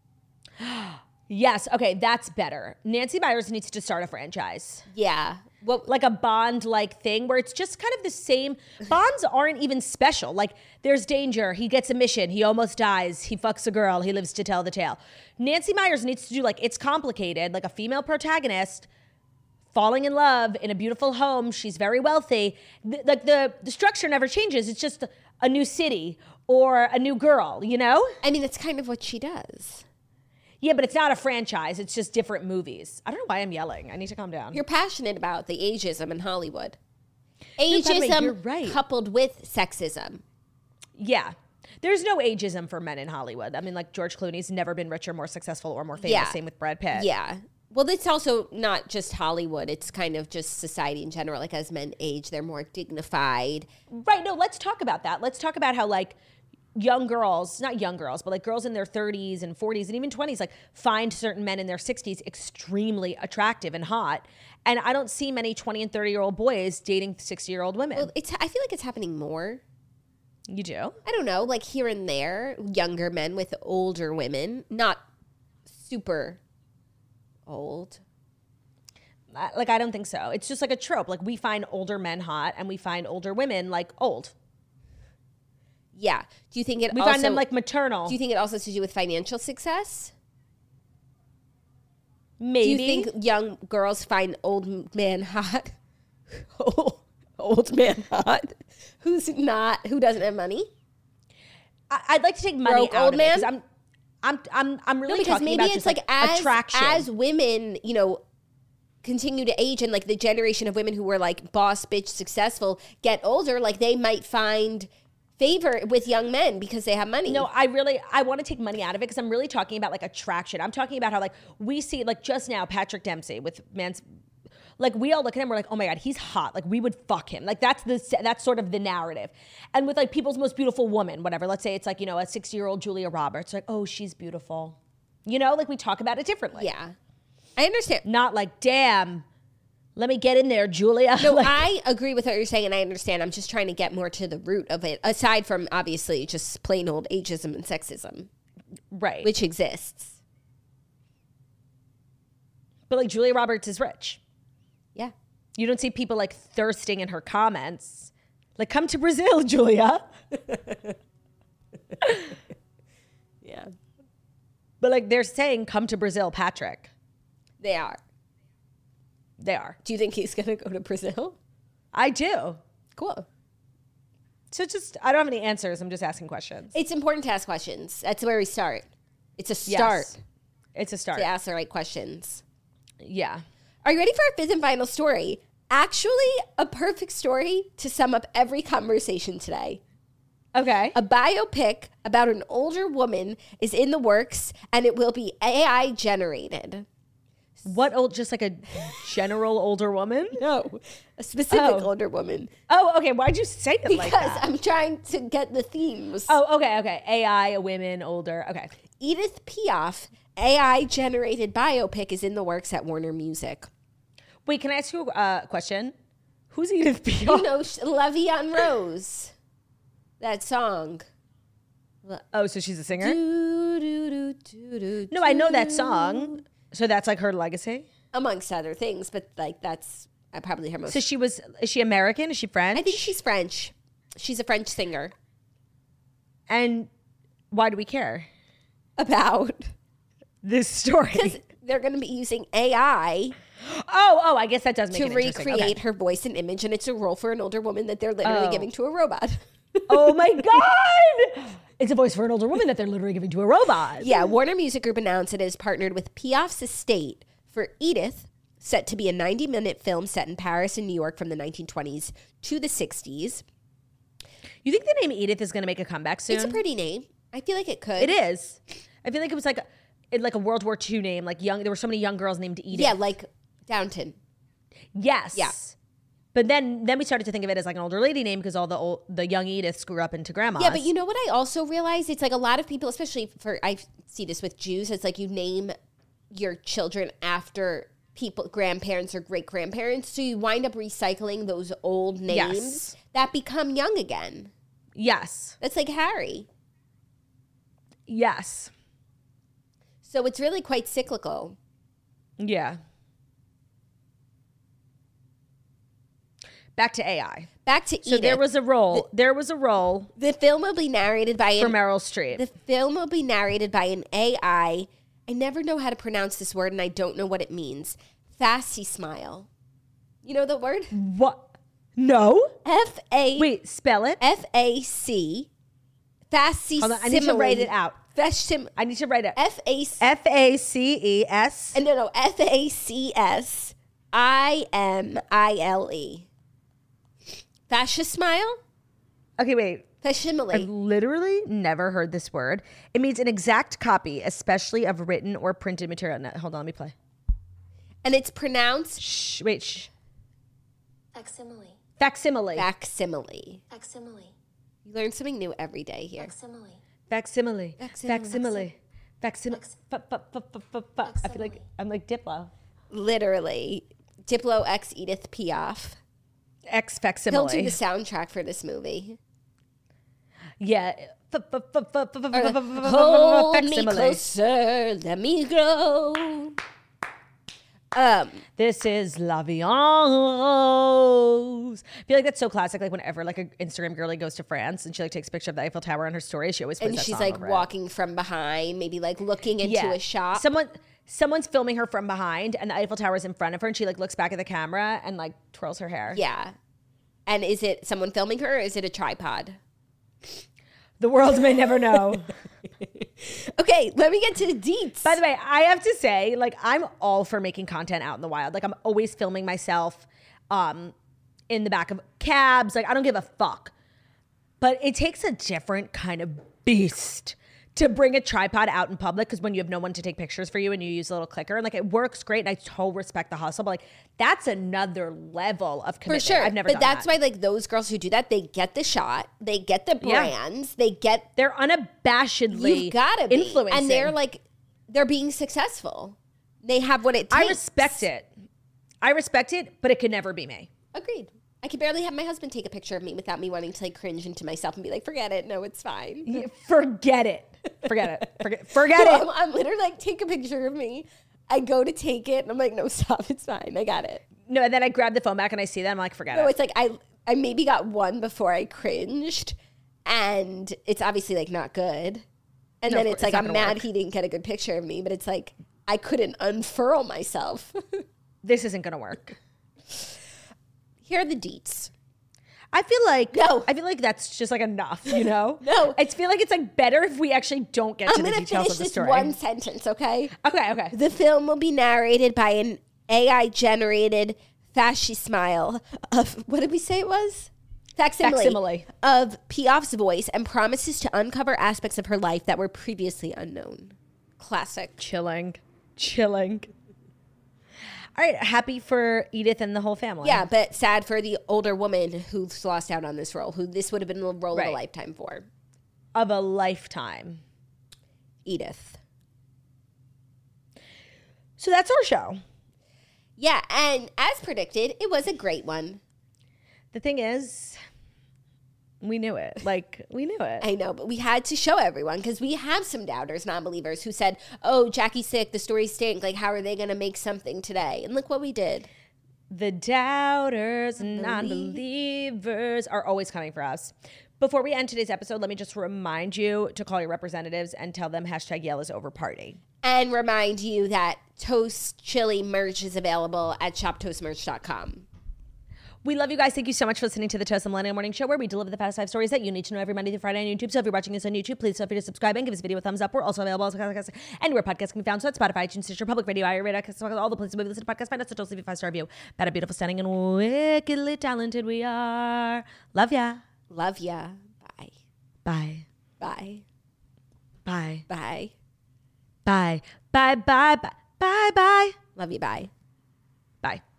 Yes. Okay, that's better. Nancy Meyers needs to start a franchise. Yeah. Well, Like a Bond-like thing where it's just kind of the same. Bonds aren't even special. Like, there's danger. He gets a mission. He almost dies. He fucks a girl. He lives to tell the tale. Nancy Meyers needs to do, like, it's complicated. Like a female protagonist falling in love in a beautiful home. She's very wealthy. The structure never changes. It's just a new city or a new girl, I mean, it's kind of what she does. Yeah, but it's not a franchise. It's just different movies. I don't know why I'm yelling. I need to calm down. You're passionate about the ageism in Hollywood. by the way, Ageism you're right. coupled with sexism. Yeah. There's no ageism for men in Hollywood. I mean, like, George Clooney's never been richer, more successful, or more famous. Yeah. Same with Brad Pitt. Yeah. Well, it's also not just Hollywood. It's kind of just society in general. Like, as men age, they're more dignified. Right. No, let's talk about that. Let's talk about how, like, young girls, not young girls, but like girls in their 30s and 40s and even 20s, like, find certain men in their 60s extremely attractive and hot. And I don't see many 20 and 30-year-old boys dating 60-year-old women. Well, I feel like it's happening more. You do? I don't know, like here and there, younger men with older women, not super old. Like, I don't think so. It's just like a trope. Like, we find older men hot and we find older women, like, old. Yeah. Do you think We find them, like, maternal. Do you think it also has to do with financial success? Maybe. Do you think young girls find old man hot? Old man hot? Who doesn't have money? I'd like to take money Broke out old of man? it because I'm really Because talking maybe about it's just like attraction. as women, continue to age and like the generation of women who were like boss bitch successful get older, like they might find favor with young men because they have money. No, I want to take money out of it because I'm really talking about like attraction. I'm talking about how like we see like just now Patrick Dempsey with Man's, like we all look at him, we're like, oh my God, he's hot. Like we would fuck him. Like that's sort of the narrative. And with like people's most beautiful woman, whatever, let's say it's like, a 60-year-old Julia Roberts, like, oh, she's beautiful. Like we talk about it differently. Yeah. I understand. Not like, damn, let me get in there, Julia. No, Like, I agree with what you're saying, and I understand. I'm just trying to get more to the root of it, aside from obviously just plain old ageism and sexism, right. which exists. But like Julia Roberts is rich. Yeah. You don't see people like thirsting in her comments. Like, come to Brazil, Julia. Yeah. But like they're saying, come to Brazil, Patrick. They are. They are. Do you think he's going to go to Brazil? I do. Cool. So I don't have any answers. I'm just asking questions. It's important to ask questions. That's where we start. It's a start Yes. It's a start. to ask the right questions. Yeah. Are you ready for our fifth and final story? Actually, a perfect story to sum up every conversation today. Okay. A biopic about an older woman is in the works, and it will be AI generated. Just like a general older woman? No, a specific older woman. Oh, okay. Why'd you say it like Because that? I'm trying to get the themes. Oh, okay. AI, a women, older. Okay. Edith Piaf, AI generated biopic is in the works at Warner Music. Wait, can I ask you a question? Who's Edith Piaf? You know, La Vie en Rose, that song. Oh, so she's a singer? No, No, I know that song. So that's like her legacy? amongst other things, but like that's probably her most. So is she American? Is she French? I think she's French. She's a French singer. And why do we care? About This story. because they're going to be using AI Oh, I guess that does make to it interesting. recreate Okay. her voice and image, and it's a role for an older woman that they're literally giving to a robot. Oh my God! It's a voice for an older woman that they're literally giving to a robot. Yeah, Warner Music Group announced it has partnered with Piaf's estate for Edith, set to be a 90-minute film set in Paris and New York from the 1920s to the 60s. You think the name Edith is going to make a comeback soon? It's a pretty name. I feel like it could. It is. I feel like it was like a World War II name. Like there were so many young girls named Edith. Yeah, like Downton. Yes. Yeah. But then we started to think of it as like an older lady name because all the young Ediths grew up into grandmas. Yeah, but you know what I also realized? It's like a lot of people, especially I see this with Jews, it's like you name your children after people, grandparents or great grandparents. So you wind up recycling those old names Yes. that become young again. Yes. That's like Harry. Yes. So it's really quite cyclical. Yeah. Back to AI. Back to Edith. So there was a role. The film will be narrated by for Meryl Streep. The film will be narrated by an AI. I never know how to pronounce this word, and I don't know what it means. Fasty smile. You know the word? What? No. Wait, spell it. F-A-C. Fasty. Hold on, I need to write it out. I need to write it. F-A-C. F-A-C-E-S. No. F-A-C-S-I-M-I-L-E. Fascist smile? Okay, wait. I've Facsimile. literally never heard this word. It means an exact copy, especially of written or printed material. No, hold on, let me play. And it's pronounced Shh, wait, shh. Facsimile. Facsimile. facsimile. Facsimile. You learn something new every day here. Facsimile. Facsimile. Facsimile. Facsimile. I feel like I'm like Diplo. Literally. Diplo X Edith Piaf. X He'll facsimile. do the soundtrack for this movie. Yeah. Hold me closer, let me go. This is La Vie en Rose. I feel like that's so classic. Like whenever like an Instagram girlie goes to France and she like takes a picture of the Eiffel Tower on her story, she always puts And that she's song like over it. walking from behind, maybe like looking into a shop. Someone's filming her from behind and the Eiffel Tower is in front of her and she like looks back at the camera and like twirls her hair. Yeah. And is it someone filming her or is it a tripod? The world may never know. Okay, let me get to the deets. By the way, I have to say, like, I'm all for making content out in the wild. Like, I'm always filming myself in the back of cabs. Like, I don't give a fuck. But it takes a different kind of beast to bring a tripod out in public, because when you have no one to take pictures for you and you use a little clicker, and like it works great, and I totally respect the hustle, but like that's another level of commitment. For sure. I've never done that's that. why like those girls who do that, they get the shot, they get the brands, they're unabashedly you've gotta be. influencing. And they're like, they're being successful. They have what it takes. I respect it, but it could never be me. Agreed. I could barely have my husband take a picture of me without me wanting to like cringe into myself and be like, forget it. No, it's fine. Forget it. Forget it. No, I'm literally like, take a picture of me. I go to take it and I'm like, no, stop. It's fine. I got it. No, and then I grab the phone back and I see that. I'm like, forget No, it. it's like I maybe got one before I cringed, and it's obviously like not good. And No, then of it's course, like it's I'm not mad gonna work. he didn't get a good picture of me, but it's like I couldn't unfurl myself. This isn't going to work. Here are the deets. I feel like that's just like enough, you know? No. I feel like it's like better if we actually don't get I'm to the gonna details finish of the this story. one sentence, okay? Okay. The film will be narrated by an AI-generated facsimile of, what did we say it was? Facsimile of Piaf's voice, and promises to uncover aspects of her life that were previously unknown. Classic. Chilling. All right, happy for Edith and the whole family. Yeah, but sad for the older woman who's lost out on this role, who this would have been the role of a lifetime for. Of a lifetime. Edith. So that's our show. Yeah, and as predicted, it was a great one. The thing is, we knew it. We knew it. I know, but we had to show everyone because we have some doubters, non-believers who said, oh, Jackie's sick, the stories stink. Like, how are they going to make something today? And look what we did. The doubters and non-believers are always coming for us. Before we end today's episode, let me just remind you to call your representatives and tell them #Yell is over party. And remind you that Toast Chili merch is available at shoptoastmerch.com. We love you guys. Thank you so much for listening to the Toast and Millennial Morning Show, where we deliver the past 5 stories that you need to know every Monday through Friday on YouTube. So if you're watching us on YouTube, please feel free to subscribe and give this video a thumbs up. We're also available as podcasts anywhere podcasts can be found. So at Spotify, iTunes, Stitcher, Public Radio, iRadio, all the places where we listen to podcasts. Find us, so don't leave a 5-star review. About how beautiful, stunning, and wickedly talented we are. Love ya. Love ya. Bye. Bye. Bye. Bye. Bye. Bye. Bye. Bye. Bye. Bye. Bye. Love you. Bye. Bye.